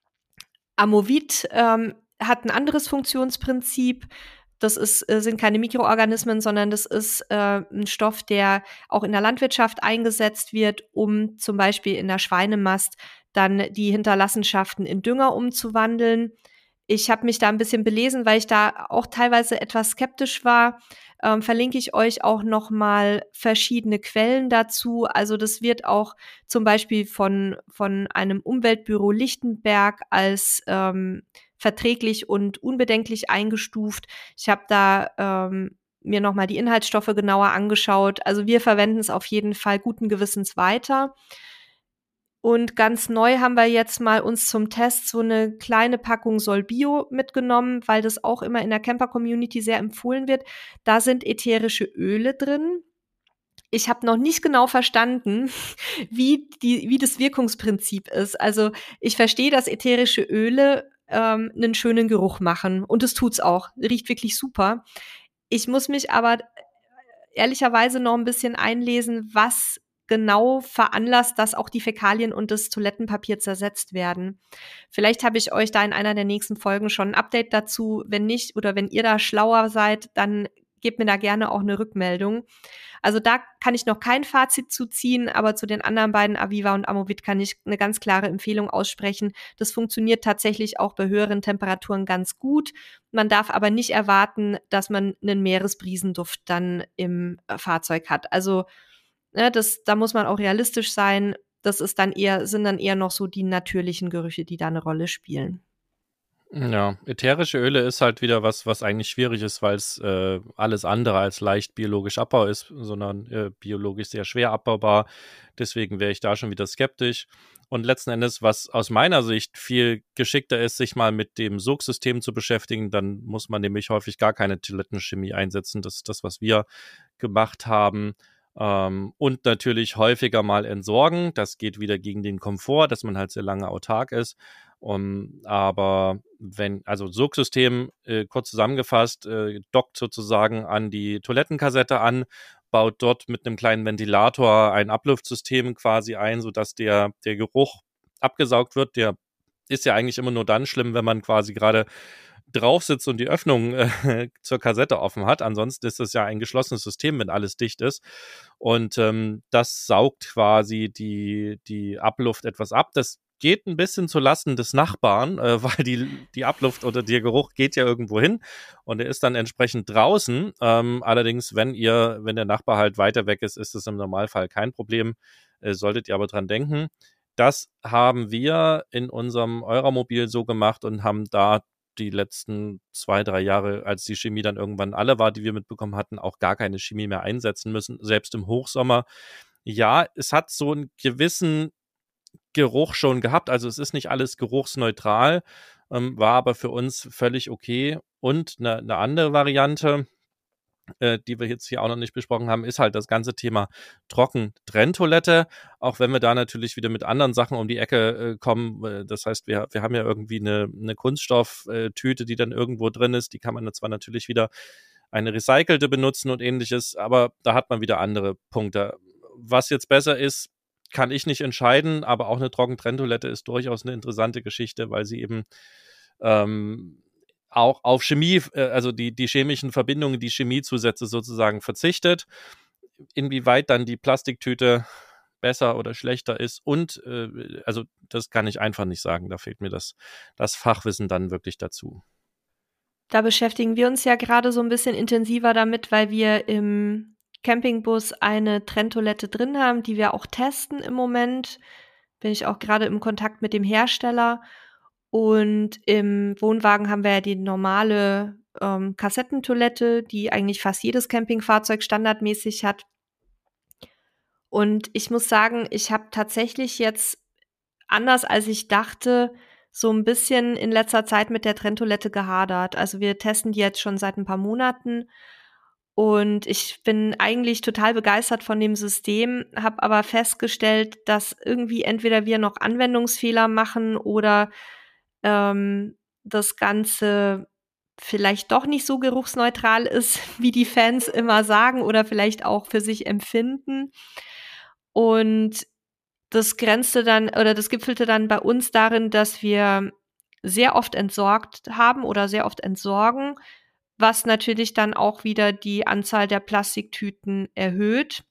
Amovit ähm, hat ein anderes Funktionsprinzip. Das ist, äh, sind keine Mikroorganismen, sondern das ist äh, ein Stoff, der auch in der Landwirtschaft eingesetzt wird, um zum Beispiel in der Schweinemast dann die Hinterlassenschaften in Dünger umzuwandeln. Ich habe mich da ein bisschen belesen, weil ich da auch teilweise etwas skeptisch war. Ähm, verlinke ich euch auch noch mal verschiedene Quellen dazu. Also das wird auch zum Beispiel von von einem Umweltbüro Lichtenberg als ähm, verträglich und unbedenklich eingestuft. Ich habe da ähm, mir noch mal die Inhaltsstoffe genauer angeschaut. Also wir verwenden es auf jeden Fall guten Gewissens weiter. Und ganz neu haben wir jetzt mal uns zum Test so eine kleine Packung Solbio mitgenommen, weil das auch immer in der Camper-Community sehr empfohlen wird. Da sind ätherische Öle drin. Ich habe noch nicht genau verstanden, wie die, wie das Wirkungsprinzip ist. Also ich verstehe, dass ätherische Öle ähm, einen schönen Geruch machen und es tut's auch. Riecht wirklich super. Ich muss mich aber ehrlicherweise noch ein bisschen einlesen, was genau veranlasst, dass auch die Fäkalien und das Toilettenpapier zersetzt werden. Vielleicht habe ich euch da in einer der nächsten Folgen schon ein Update dazu. Wenn nicht oder wenn ihr da schlauer seid, dann gebt mir da gerne auch eine Rückmeldung. Also da kann ich noch kein Fazit zu ziehen, aber zu den anderen beiden, Aviva und Amovit, kann ich eine ganz klare Empfehlung aussprechen. Das funktioniert tatsächlich auch bei höheren Temperaturen ganz gut. Man darf aber nicht erwarten, dass man einen Meeresbriesenduft dann im Fahrzeug hat. Also ne, das, da muss man auch realistisch sein. Das ist dann eher, sind dann eher noch so die natürlichen Gerüche, die da eine Rolle spielen. Ja, ätherische Öle ist halt wieder was, was eigentlich schwierig ist, weil es äh, alles andere als leicht biologisch abbaubar ist, sondern äh, biologisch sehr schwer abbaubar. Deswegen wäre ich da schon wieder skeptisch. Und letzten Endes, was aus meiner Sicht viel geschickter ist, sich mal mit dem Sogsystem zu beschäftigen, dann muss man nämlich häufig gar keine Toilettenchemie einsetzen. Das ist das, was wir gemacht haben. Ähm, und natürlich häufiger mal entsorgen. Das geht wieder gegen den Komfort, dass man halt sehr lange autark ist. Um, aber wenn, also Sogsystem, äh, kurz zusammengefasst, äh, dockt sozusagen an die Toilettenkassette an, baut dort mit einem kleinen Ventilator ein Abluftsystem quasi ein, sodass der, der Geruch abgesaugt wird. Der ist ja eigentlich immer nur dann schlimm, wenn man quasi gerade drauf sitzt und die Öffnung äh, zur Kassette offen hat. Ansonsten ist das ja ein geschlossenes System, wenn alles dicht ist. Und ähm, das saugt quasi die, die Abluft etwas ab. Das geht ein bisschen zu Lasten des Nachbarn, äh, weil die, die Abluft oder der Geruch geht ja irgendwo hin und er ist dann entsprechend draußen. Ähm, allerdings, wenn ihr, wenn der Nachbar halt weiter weg ist, ist es im Normalfall kein Problem. Äh, solltet ihr aber dran denken. Das haben wir in unserem Euramobil so gemacht und haben da die letzten zwei, drei Jahre, als die Chemie dann irgendwann alle war, die wir mitbekommen hatten, auch gar keine Chemie mehr einsetzen müssen, selbst im Hochsommer. Ja, es hat so einen gewissen Geruch schon gehabt, also es ist nicht alles geruchsneutral, ähm, war aber für uns völlig okay. Und eine, eine andere Variante, äh, die wir jetzt hier auch noch nicht besprochen haben, ist halt das ganze Thema Trocken-Trenntoilette. Auch wenn wir da natürlich wieder mit anderen Sachen um die Ecke äh, kommen. Äh, das heißt, wir, wir haben ja irgendwie eine, eine Kunststofftüte, die dann irgendwo drin ist. Die kann man zwar natürlich wieder eine recycelte benutzen und ähnliches, aber da hat man wieder andere Punkte. Was jetzt besser ist, kann ich nicht entscheiden, aber auch eine Trockentrenntoilette ist durchaus eine interessante Geschichte, weil sie eben ähm, auch auf Chemie, äh, also die, die chemischen Verbindungen, die Chemiezusätze sozusagen verzichtet. Inwieweit dann die Plastiktüte besser oder schlechter ist und äh, also das kann ich einfach nicht sagen, da fehlt mir das, das Fachwissen dann wirklich dazu. Da beschäftigen wir uns ja gerade so ein bisschen intensiver damit, weil wir im Campingbus eine Trenntoilette drin haben, die wir auch testen im Moment. Bin ich auch gerade im Kontakt mit dem Hersteller. Und im Wohnwagen haben wir ja die normale ähm, Kassettentoilette, die eigentlich fast jedes Campingfahrzeug standardmäßig hat. Und ich muss sagen, ich habe tatsächlich jetzt, anders als ich dachte, so ein bisschen in letzter Zeit mit der Trenntoilette gehadert. Also wir testen die jetzt schon seit ein paar Monaten und ich bin eigentlich total begeistert von dem System, habe aber festgestellt, dass irgendwie entweder wir noch Anwendungsfehler machen oder ähm, das Ganze vielleicht doch nicht so geruchsneutral ist, wie die Fans immer sagen oder vielleicht auch für sich empfinden. Und das grenzte dann oder das gipfelte dann bei uns darin, dass wir sehr oft entsorgt haben oder sehr oft entsorgen, was natürlich dann auch wieder die Anzahl der Plastiktüten erhöht.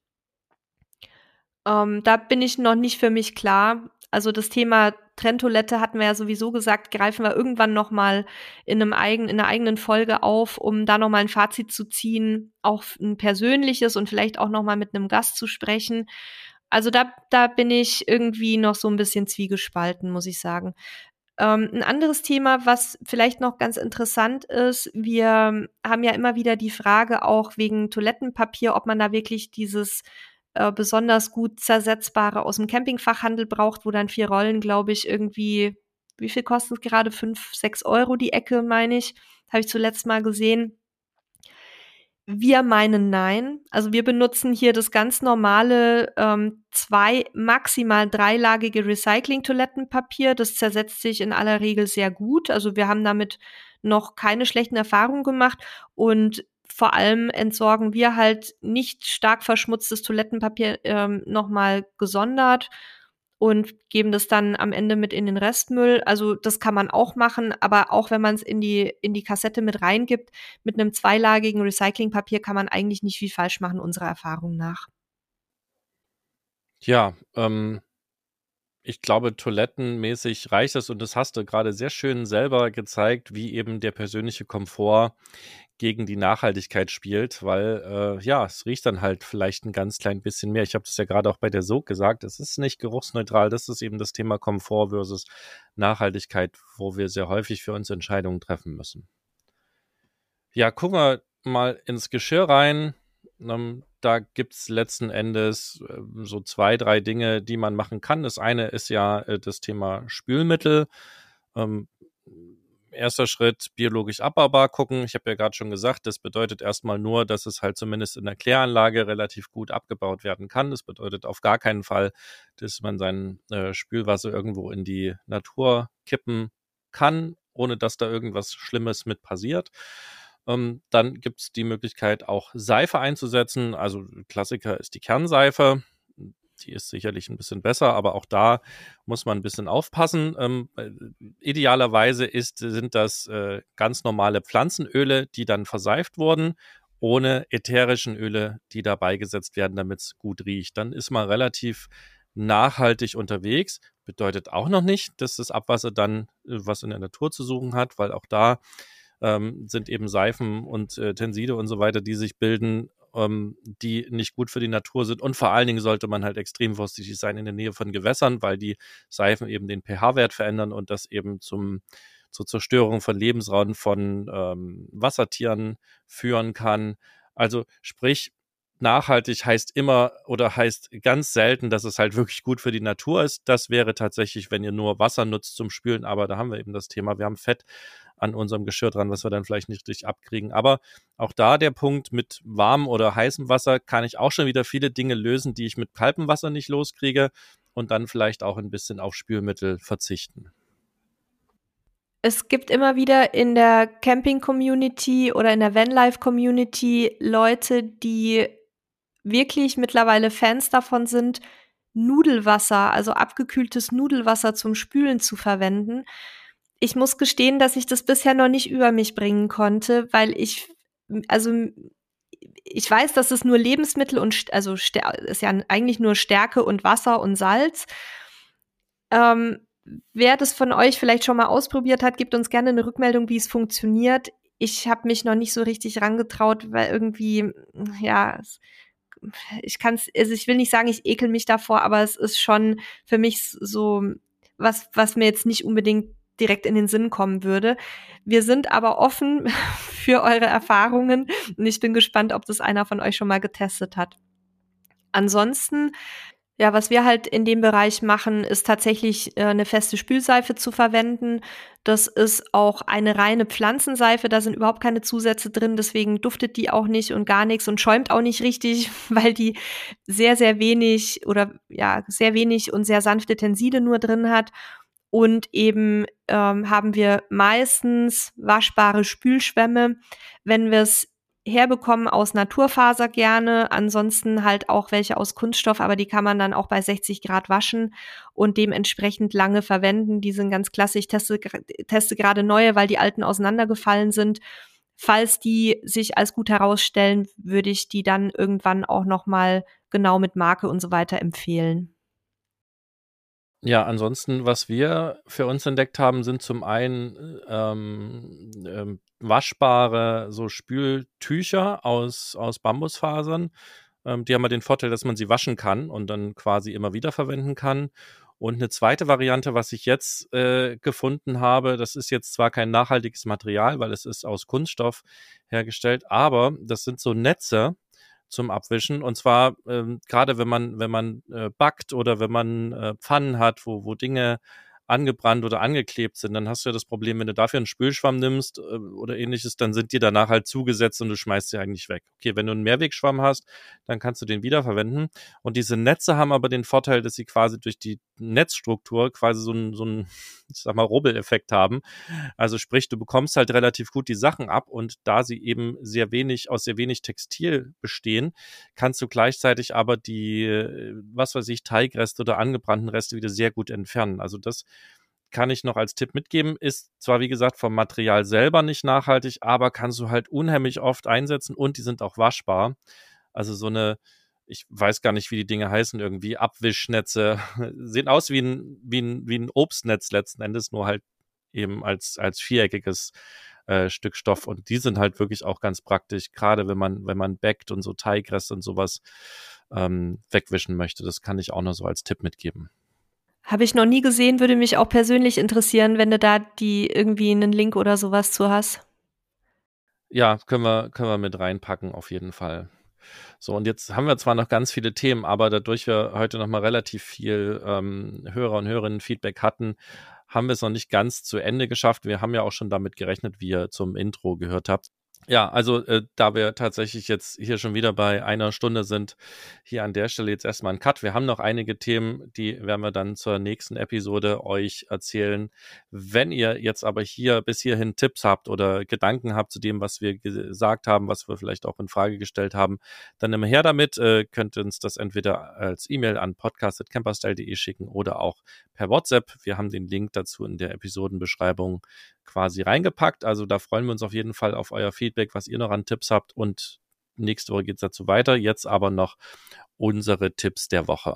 Ähm, da bin ich noch nicht für mich klar. Also das Thema Trenntoilette hatten wir ja sowieso gesagt, greifen wir irgendwann noch mal in einem eigen, in einer eigenen Folge auf, um da noch mal ein Fazit zu ziehen, auch ein persönliches und vielleicht auch noch mal mit einem Gast zu sprechen. Also da, da bin ich irgendwie noch so ein bisschen zwiegespalten, muss ich sagen. Ähm, ein anderes Thema, was vielleicht noch ganz interessant ist, wir haben ja immer wieder die Frage auch wegen Toilettenpapier, ob man da wirklich dieses äh, besonders gut zersetzbare aus dem Campingfachhandel braucht, wo dann vier Rollen, glaube ich, irgendwie, wie viel kostet es gerade? Fünf, sechs Euro die Ecke, meine ich. Habe ich zuletzt mal gesehen. Wir meinen nein. Also wir benutzen hier das ganz normale ähm, zwei, maximal dreilagige Recycling-Toilettenpapier. Das zersetzt sich in aller Regel sehr gut. Also wir haben damit noch keine schlechten Erfahrungen gemacht und vor allem entsorgen wir halt nicht stark verschmutztes Toilettenpapier ähm, nochmal gesondert und geben das dann am Ende mit in den Restmüll. Also das kann man auch machen, aber auch wenn man es in die in die Kassette mit reingibt, mit einem zweilagigen Recyclingpapier kann man eigentlich nicht viel falsch machen, unserer Erfahrung nach. Ja, ähm, ich glaube, toilettenmäßig reicht es und das hast du gerade sehr schön selber gezeigt, wie eben der persönliche Komfort gegen die Nachhaltigkeit spielt, weil äh, ja, es riecht dann halt vielleicht ein ganz klein bisschen mehr. Ich habe das ja gerade auch bei der Sog gesagt, es ist nicht geruchsneutral, das ist eben das Thema Komfort versus Nachhaltigkeit, wo wir sehr häufig für uns Entscheidungen treffen müssen. Ja, gucken wir mal ins Geschirr rein. Ähm, da gibt's letzten Endes äh, so zwei, drei Dinge, die man machen kann. Das eine ist ja äh, das Thema Spülmittel. Ähm, erster Schritt, biologisch abbaubar gucken. Ich habe ja gerade schon gesagt, das bedeutet erstmal nur, dass es halt zumindest in der Kläranlage relativ gut abgebaut werden kann. Das bedeutet auf gar keinen Fall, dass man sein äh, Spülwasser irgendwo in die Natur kippen kann, ohne dass da irgendwas Schlimmes mit passiert. Ähm, dann gibt es die Möglichkeit, auch Seife einzusetzen. Also Klassiker ist die Kernseife. Die ist sicherlich ein bisschen besser, aber auch da muss man ein bisschen aufpassen. Ähm, äh, idealerweise ist, sind das äh, ganz normale Pflanzenöle, die dann verseift wurden, ohne ätherischen Öle, die da beigesetzt werden, damit es gut riecht. Dann ist man relativ nachhaltig unterwegs. Bedeutet auch noch nicht, dass das Abwasser dann äh, was in der Natur zu suchen hat, weil auch da ähm, sind eben Seifen und äh, Tenside und so weiter, die sich bilden, ähm, die nicht gut für die Natur sind. Und vor allen Dingen sollte man halt extrem vorsichtig sein in der Nähe von Gewässern, weil die Seifen eben den pH-Wert verändern und das eben zum zur Zerstörung von Lebensraum von ähm, Wassertieren führen kann. Also sprich, nachhaltig heißt immer oder heißt ganz selten, dass es halt wirklich gut für die Natur ist. Das wäre tatsächlich, wenn ihr nur Wasser nutzt zum Spülen, aber da haben wir eben das Thema, wir haben Fett an unserem Geschirr dran, was wir dann vielleicht nicht richtig abkriegen. Aber auch da der Punkt, mit warmem oder heißem Wasser kann ich auch schon wieder viele Dinge lösen, die ich mit kaltem Wasser nicht loskriege und dann vielleicht auch ein bisschen auf Spülmittel verzichten. Es gibt immer wieder in der Camping-Community oder in der Vanlife-Community Leute, die wirklich mittlerweile Fans davon sind, Nudelwasser, also abgekühltes Nudelwasser zum Spülen zu verwenden. Ich muss gestehen, dass ich das bisher noch nicht über mich bringen konnte, weil ich, also ich weiß, dass es nur Lebensmittel und, also ist ja eigentlich nur Stärke und Wasser und Salz. Ähm, wer das von euch vielleicht schon mal ausprobiert hat, gebt uns gerne eine Rückmeldung, wie es funktioniert. Ich habe mich noch nicht so richtig rangetraut, weil irgendwie, ja, ich kann's, also ich will nicht sagen, ich ekel mich davor, aber es ist schon für mich so was, was mir jetzt nicht unbedingt direkt in den Sinn kommen würde. Wir sind aber offen für eure Erfahrungen und ich bin gespannt, ob das einer von euch schon mal getestet hat. Ansonsten, ja, was wir halt in dem Bereich machen, ist tatsächlich äh, eine feste Spülseife zu verwenden. Das ist auch eine reine Pflanzenseife, da sind überhaupt keine Zusätze drin, deswegen duftet die auch nicht und gar nichts und schäumt auch nicht richtig, weil die sehr, sehr wenig oder ja, sehr wenig und sehr sanfte Tenside nur drin hat. Und eben ähm, haben wir meistens waschbare Spülschwämme, wenn wir es herbekommen aus Naturfaser gerne, ansonsten halt auch welche aus Kunststoff, aber die kann man dann auch bei sechzig Grad waschen und dementsprechend lange verwenden. Die sind ganz klasse. Ich teste, teste gerade neue, weil die alten auseinandergefallen sind. Falls die sich als gut herausstellen, würde ich die dann irgendwann auch nochmal genau mit Marke und so weiter empfehlen. Ja, ansonsten, was wir für uns entdeckt haben, sind zum einen ähm, ähm, waschbare so Spültücher aus, aus Bambusfasern. Ähm, die haben ja den Vorteil, dass man sie waschen kann und dann quasi immer wieder verwenden kann. Und eine zweite Variante, was ich jetzt äh, gefunden habe, das ist jetzt zwar kein nachhaltiges Material, weil es ist aus Kunststoff hergestellt, aber das sind so Netze zum Abwischen. Und zwar ähm, gerade wenn man wenn man äh, backt oder wenn man äh, Pfannen hat, wo wo Dinge angebrannt oder angeklebt sind, dann hast du ja das Problem, wenn du dafür einen Spülschwamm nimmst äh, oder ähnliches, dann sind die danach halt zugesetzt und du schmeißt sie eigentlich weg. Okay, wenn du einen Mehrwegschwamm hast, dann kannst du den wiederverwenden. Und diese Netze haben aber den Vorteil, dass sie quasi durch die Netzstruktur quasi so einen, so einen, ich sag mal, Rubbeleffekt haben. Also sprich, du bekommst halt relativ gut die Sachen ab und da sie eben sehr wenig, aus sehr wenig Textil bestehen, kannst du gleichzeitig aber die, was weiß ich, Teigreste oder angebrannten Reste wieder sehr gut entfernen. Also das kann ich noch als Tipp mitgeben, ist zwar wie gesagt vom Material selber nicht nachhaltig, aber kannst du halt unheimlich oft einsetzen und die sind auch waschbar. Also so eine, ich weiß gar nicht, wie die Dinge heißen, irgendwie Abwischnetze, sehen aus wie ein, wie ein, wie ein Obstnetz letzten Endes, nur halt eben als, als viereckiges äh, Stück Stoff und die sind halt wirklich auch ganz praktisch, gerade wenn man, wenn man backt und so Teigreste und sowas ähm, wegwischen möchte. Das kann ich auch noch so als Tipp mitgeben. Habe ich noch nie gesehen, würde mich auch persönlich interessieren, wenn du da die irgendwie einen Link oder sowas zu hast. Ja, können wir, können wir mit reinpacken, auf jeden Fall. So, und jetzt haben wir zwar noch ganz viele Themen, aber dadurch wir heute noch mal relativ viel ähm, Hörer und Hörerinnen Feedback hatten, haben wir es noch nicht ganz zu Ende geschafft. Wir haben ja auch schon damit gerechnet, wie ihr zum Intro gehört habt. Ja, also äh, da wir tatsächlich jetzt hier schon wieder bei einer Stunde sind, hier an der Stelle jetzt erstmal ein Cut. Wir haben noch einige Themen, die werden wir dann zur nächsten Episode euch erzählen. Wenn ihr jetzt aber hier bis hierhin Tipps habt oder Gedanken habt zu dem, was wir gesagt haben, was wir vielleicht auch in Frage gestellt haben, dann immer her damit. Äh, könnt uns das entweder als E-Mail an podcast at camperstyle punkt de schicken oder auch per WhatsApp. Wir haben den Link dazu in der Episodenbeschreibung quasi reingepackt. Also da freuen wir uns auf jeden Fall auf euer Feedback, was ihr noch an Tipps habt und nächste Woche geht es dazu weiter. Jetzt aber noch unsere Tipps der Woche.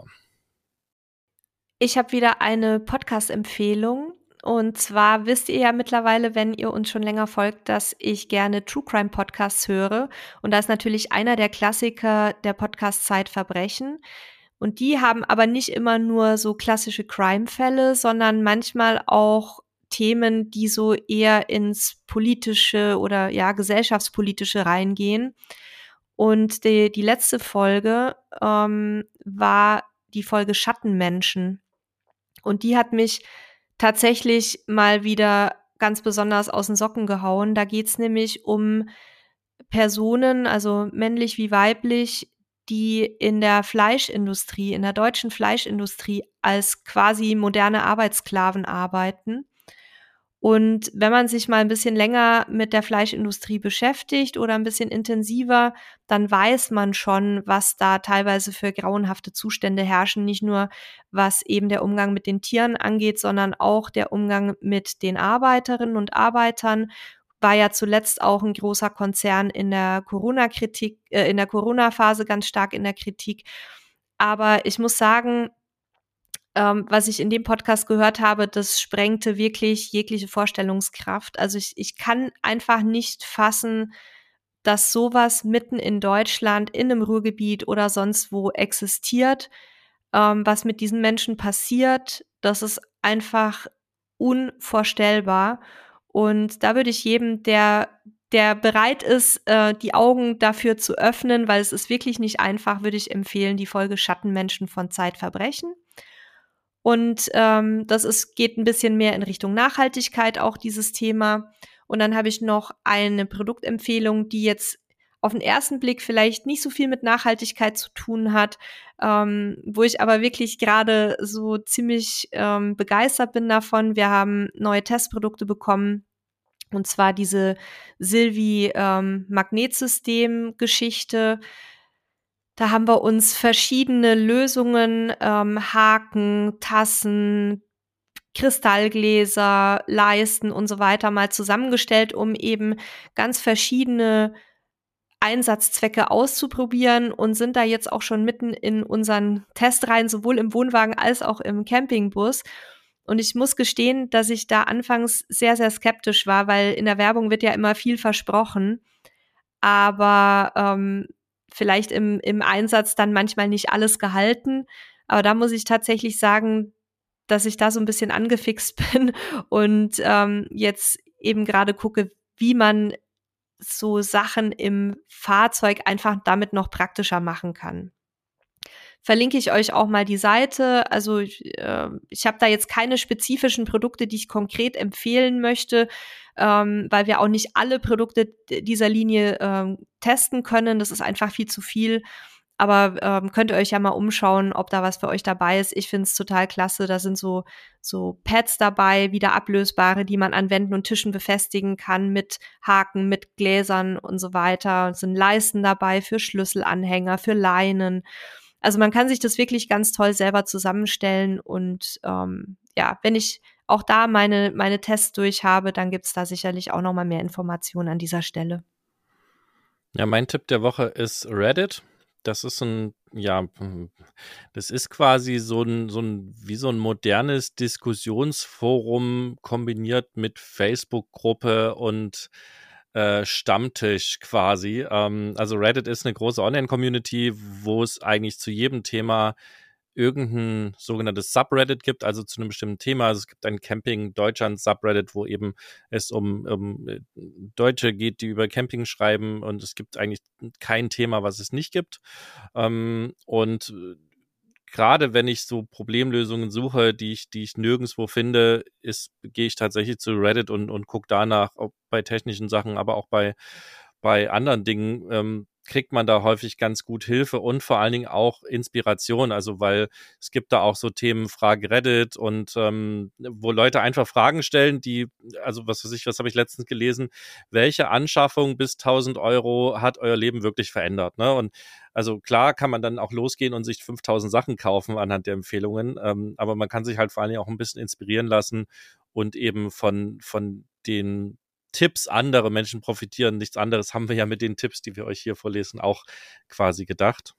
Ich habe wieder eine Podcast-Empfehlung und zwar wisst ihr ja mittlerweile, wenn ihr uns schon länger folgt, dass ich gerne True Crime Podcasts höre und da ist natürlich einer der Klassiker der Podcast Zeitverbrechen. Und die haben aber nicht immer nur so klassische Crime-Fälle, sondern manchmal auch Themen, die so eher ins politische oder ja gesellschaftspolitische reingehen. Und die, die letzte Folge ähm, war die Folge Schattenmenschen. Und die hat mich tatsächlich mal wieder ganz besonders aus den Socken gehauen. Da geht's nämlich um Personen, also männlich wie weiblich, die in der Fleischindustrie, in der deutschen Fleischindustrie als quasi moderne Arbeitssklaven arbeiten. Und wenn man sich mal ein bisschen länger mit der Fleischindustrie beschäftigt oder ein bisschen intensiver, dann weiß man schon, was da teilweise für grauenhafte Zustände herrschen. Nicht nur, was eben der Umgang mit den Tieren angeht, sondern auch der Umgang mit den Arbeiterinnen und Arbeitern. War ja zuletzt auch ein großer Konzern in der Corona-Kritik, äh, in der Corona-Phase ganz stark in der Kritik. Aber ich muss sagen, Ähm, was ich in dem Podcast gehört habe, das sprengte wirklich jegliche Vorstellungskraft. Also ich, ich kann einfach nicht fassen, dass sowas mitten in Deutschland, in einem Ruhrgebiet oder sonst wo existiert. Ähm, was mit diesen Menschen passiert, das ist einfach unvorstellbar. Und da würde ich jedem, der der bereit ist, äh, die Augen dafür zu öffnen, weil es ist wirklich nicht einfach, würde ich empfehlen, die Folge Schattenmenschen von Zeitverbrechen. Und ähm, das ist, geht ein bisschen mehr in Richtung Nachhaltigkeit, auch dieses Thema. Und dann habe ich noch eine Produktempfehlung, die jetzt auf den ersten Blick vielleicht nicht so viel mit Nachhaltigkeit zu tun hat, ähm, wo ich aber wirklich gerade so ziemlich ähm, begeistert bin davon. Wir haben neue Testprodukte bekommen, und zwar diese Silvi ähm, Magnetsystem-Geschichte. Da haben wir uns verschiedene Lösungen, ähm, Haken, Tassen, Kristallgläser, Leisten und so weiter mal zusammengestellt, um eben ganz verschiedene Einsatzzwecke auszuprobieren und sind da jetzt auch schon mitten in unseren Testreihen, sowohl im Wohnwagen als auch im Campingbus. Und ich muss gestehen, dass ich da anfangs sehr, sehr skeptisch war, weil in der Werbung wird ja immer viel versprochen, aber ähm, vielleicht im, im Einsatz dann manchmal nicht alles gehalten. Aber da muss ich tatsächlich sagen, dass ich da so ein bisschen angefixt bin und ähm, jetzt eben gerade gucke, wie man so Sachen im Fahrzeug einfach damit noch praktischer machen kann. Verlinke ich euch auch mal die Seite. Also ich, äh, ich habe da jetzt keine spezifischen Produkte, die ich konkret empfehlen möchte, ähm, weil wir auch nicht alle Produkte dieser Linie ähm, testen können. Das ist einfach viel zu viel. Aber ähm, könnt ihr euch ja mal umschauen, ob da was für euch dabei ist. Ich finde es total klasse. Da sind so so Pads dabei, wieder ablösbare, die man an Wänden und Tischen befestigen kann mit Haken, mit Gläsern und so weiter. Es sind Leisten dabei für Schlüsselanhänger, für Leinen. Also man kann sich das wirklich ganz toll selber zusammenstellen. Und ähm, ja, wenn ich auch da meine meine Tests durch habe, dann gibt's da sicherlich auch noch mal mehr Informationen an dieser Stelle. Ja, mein Tipp der Woche ist Reddit. Das ist ein, ja, das ist quasi so ein, so ein, wie so ein modernes Diskussionsforum kombiniert mit Facebook-Gruppe und äh, Stammtisch quasi. Ähm, also Reddit ist eine große Online-Community, wo es eigentlich zu jedem Thema irgendein sogenanntes Subreddit gibt, also zu einem bestimmten Thema. Also es gibt ein Camping Deutschland Subreddit, wo eben es um, um Deutsche geht, die über Camping schreiben, und es gibt eigentlich kein Thema, was es nicht gibt. Ähm, und gerade wenn ich so Problemlösungen suche, die ich, die ich nirgendwo finde, ist, gehe ich tatsächlich zu Reddit und, und gucke danach, ob bei technischen Sachen, aber auch bei, bei anderen Dingen, ähm, kriegt man da häufig ganz gut Hilfe und vor allen Dingen auch Inspiration. Also weil es gibt da auch so Themen, Frage Reddit, und ähm, wo Leute einfach Fragen stellen, die, also was weiß ich, was habe ich letztens gelesen, welche Anschaffung bis tausend Euro hat euer Leben wirklich verändert, ne? Und also klar kann man dann auch losgehen und sich fünftausend Sachen kaufen anhand der Empfehlungen, ähm, aber man kann sich halt vor allen Dingen auch ein bisschen inspirieren lassen und eben von, von den Tipps anderer Menschen profitieren. Nichts anderes haben wir ja mit den Tipps, die wir euch hier vorlesen, auch quasi gedacht.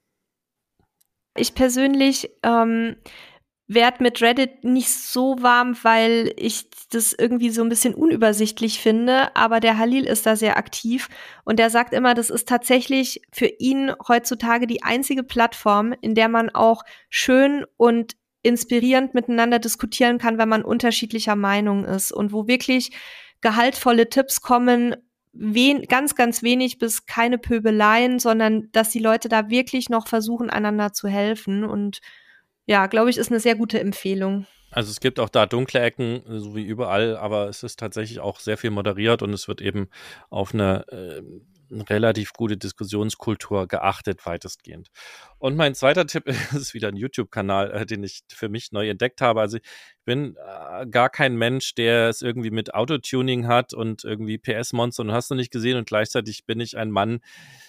Ich persönlich ähm, werde mit Reddit nicht so warm, weil ich das irgendwie so ein bisschen unübersichtlich finde, aber der Halil ist da sehr aktiv und der sagt immer, das ist tatsächlich für ihn heutzutage die einzige Plattform, in der man auch schön und inspirierend miteinander diskutieren kann, wenn man unterschiedlicher Meinung ist und wo wirklich gehaltvolle Tipps kommen, wen, ganz, ganz wenig bis keine Pöbeleien, sondern dass die Leute da wirklich noch versuchen, einander zu helfen. Und ja, glaube ich, ist eine sehr gute Empfehlung. Also es gibt auch da dunkle Ecken, so wie überall, aber es ist tatsächlich auch sehr viel moderiert und es wird eben auf eine äh, relativ gute Diskussionskultur geachtet, weitestgehend. Und mein zweiter Tipp ist wieder ein YouTube-Kanal, äh, den ich für mich neu entdeckt habe. Also ich bin äh, gar kein Mensch, der es irgendwie mit Autotuning hat und irgendwie P S-Monster und hast du nicht gesehen, und gleichzeitig bin ich ein Mann,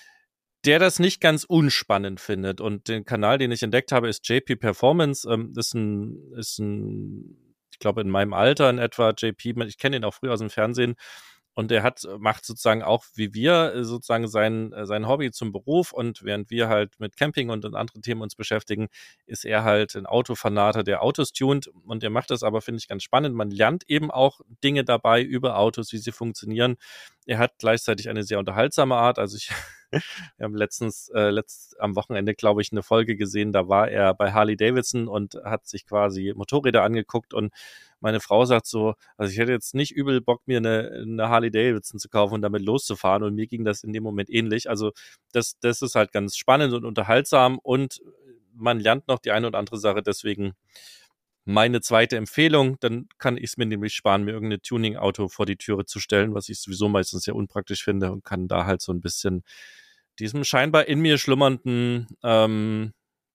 der das nicht ganz unspannend findet. Und den Kanal, den ich entdeckt habe, ist J P Performance. Ähm, ist ein, ist ein, ich glaube in meinem Alter in etwa, J P, ich kenne ihn auch früher aus dem Fernsehen. Und er hat, macht sozusagen auch wie wir sozusagen sein, sein Hobby zum Beruf. Und während wir halt mit Camping und anderen Themen uns beschäftigen, ist er halt ein Autofanater, der Autos tunt. Und er macht das aber, finde ich, ganz spannend. Man lernt eben auch Dinge dabei über Autos, wie sie funktionieren. Er hat gleichzeitig eine sehr unterhaltsame Art. Also ich, wir haben letztens, äh, letzt, am Wochenende, glaube ich, eine Folge gesehen, da war er bei Harley Davidson und hat sich quasi Motorräder angeguckt, und meine Frau sagt so, also ich hätte jetzt nicht übel Bock, mir eine, eine Harley Davidson zu kaufen und damit loszufahren, und mir ging das in dem Moment ähnlich. Also das, das ist halt ganz spannend und unterhaltsam, und man lernt noch die eine oder andere Sache, deswegen meine zweite Empfehlung. Dann kann ich es mir nämlich sparen, mir irgendein Tuning-Auto vor die Türe zu stellen, was ich sowieso meistens sehr unpraktisch finde, und kann da halt so ein bisschen diesem scheinbar in mir schlummernden ähm,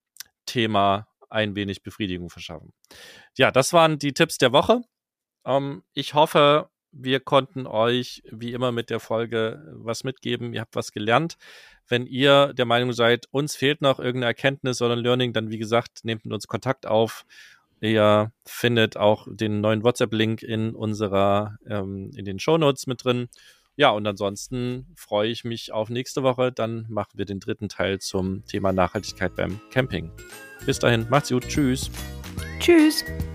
Thema ein wenig Befriedigung verschaffen. Ja, das waren die Tipps der Woche. Ähm, ich hoffe, wir konnten euch wie immer mit der Folge was mitgeben. Ihr habt was gelernt. Wenn ihr der Meinung seid, uns fehlt noch irgendeine Erkenntnis oder ein Learning, dann wie gesagt, nehmt mit uns Kontakt auf. Ihr findet auch den neuen WhatsApp-Link in unserer, ähm, in den Shownotes mit drin. Ja, und ansonsten freue ich mich auf nächste Woche. Dann machen wir den dritten Teil zum Thema Nachhaltigkeit beim Camping. Bis dahin, macht's gut. Tschüss. Tschüss.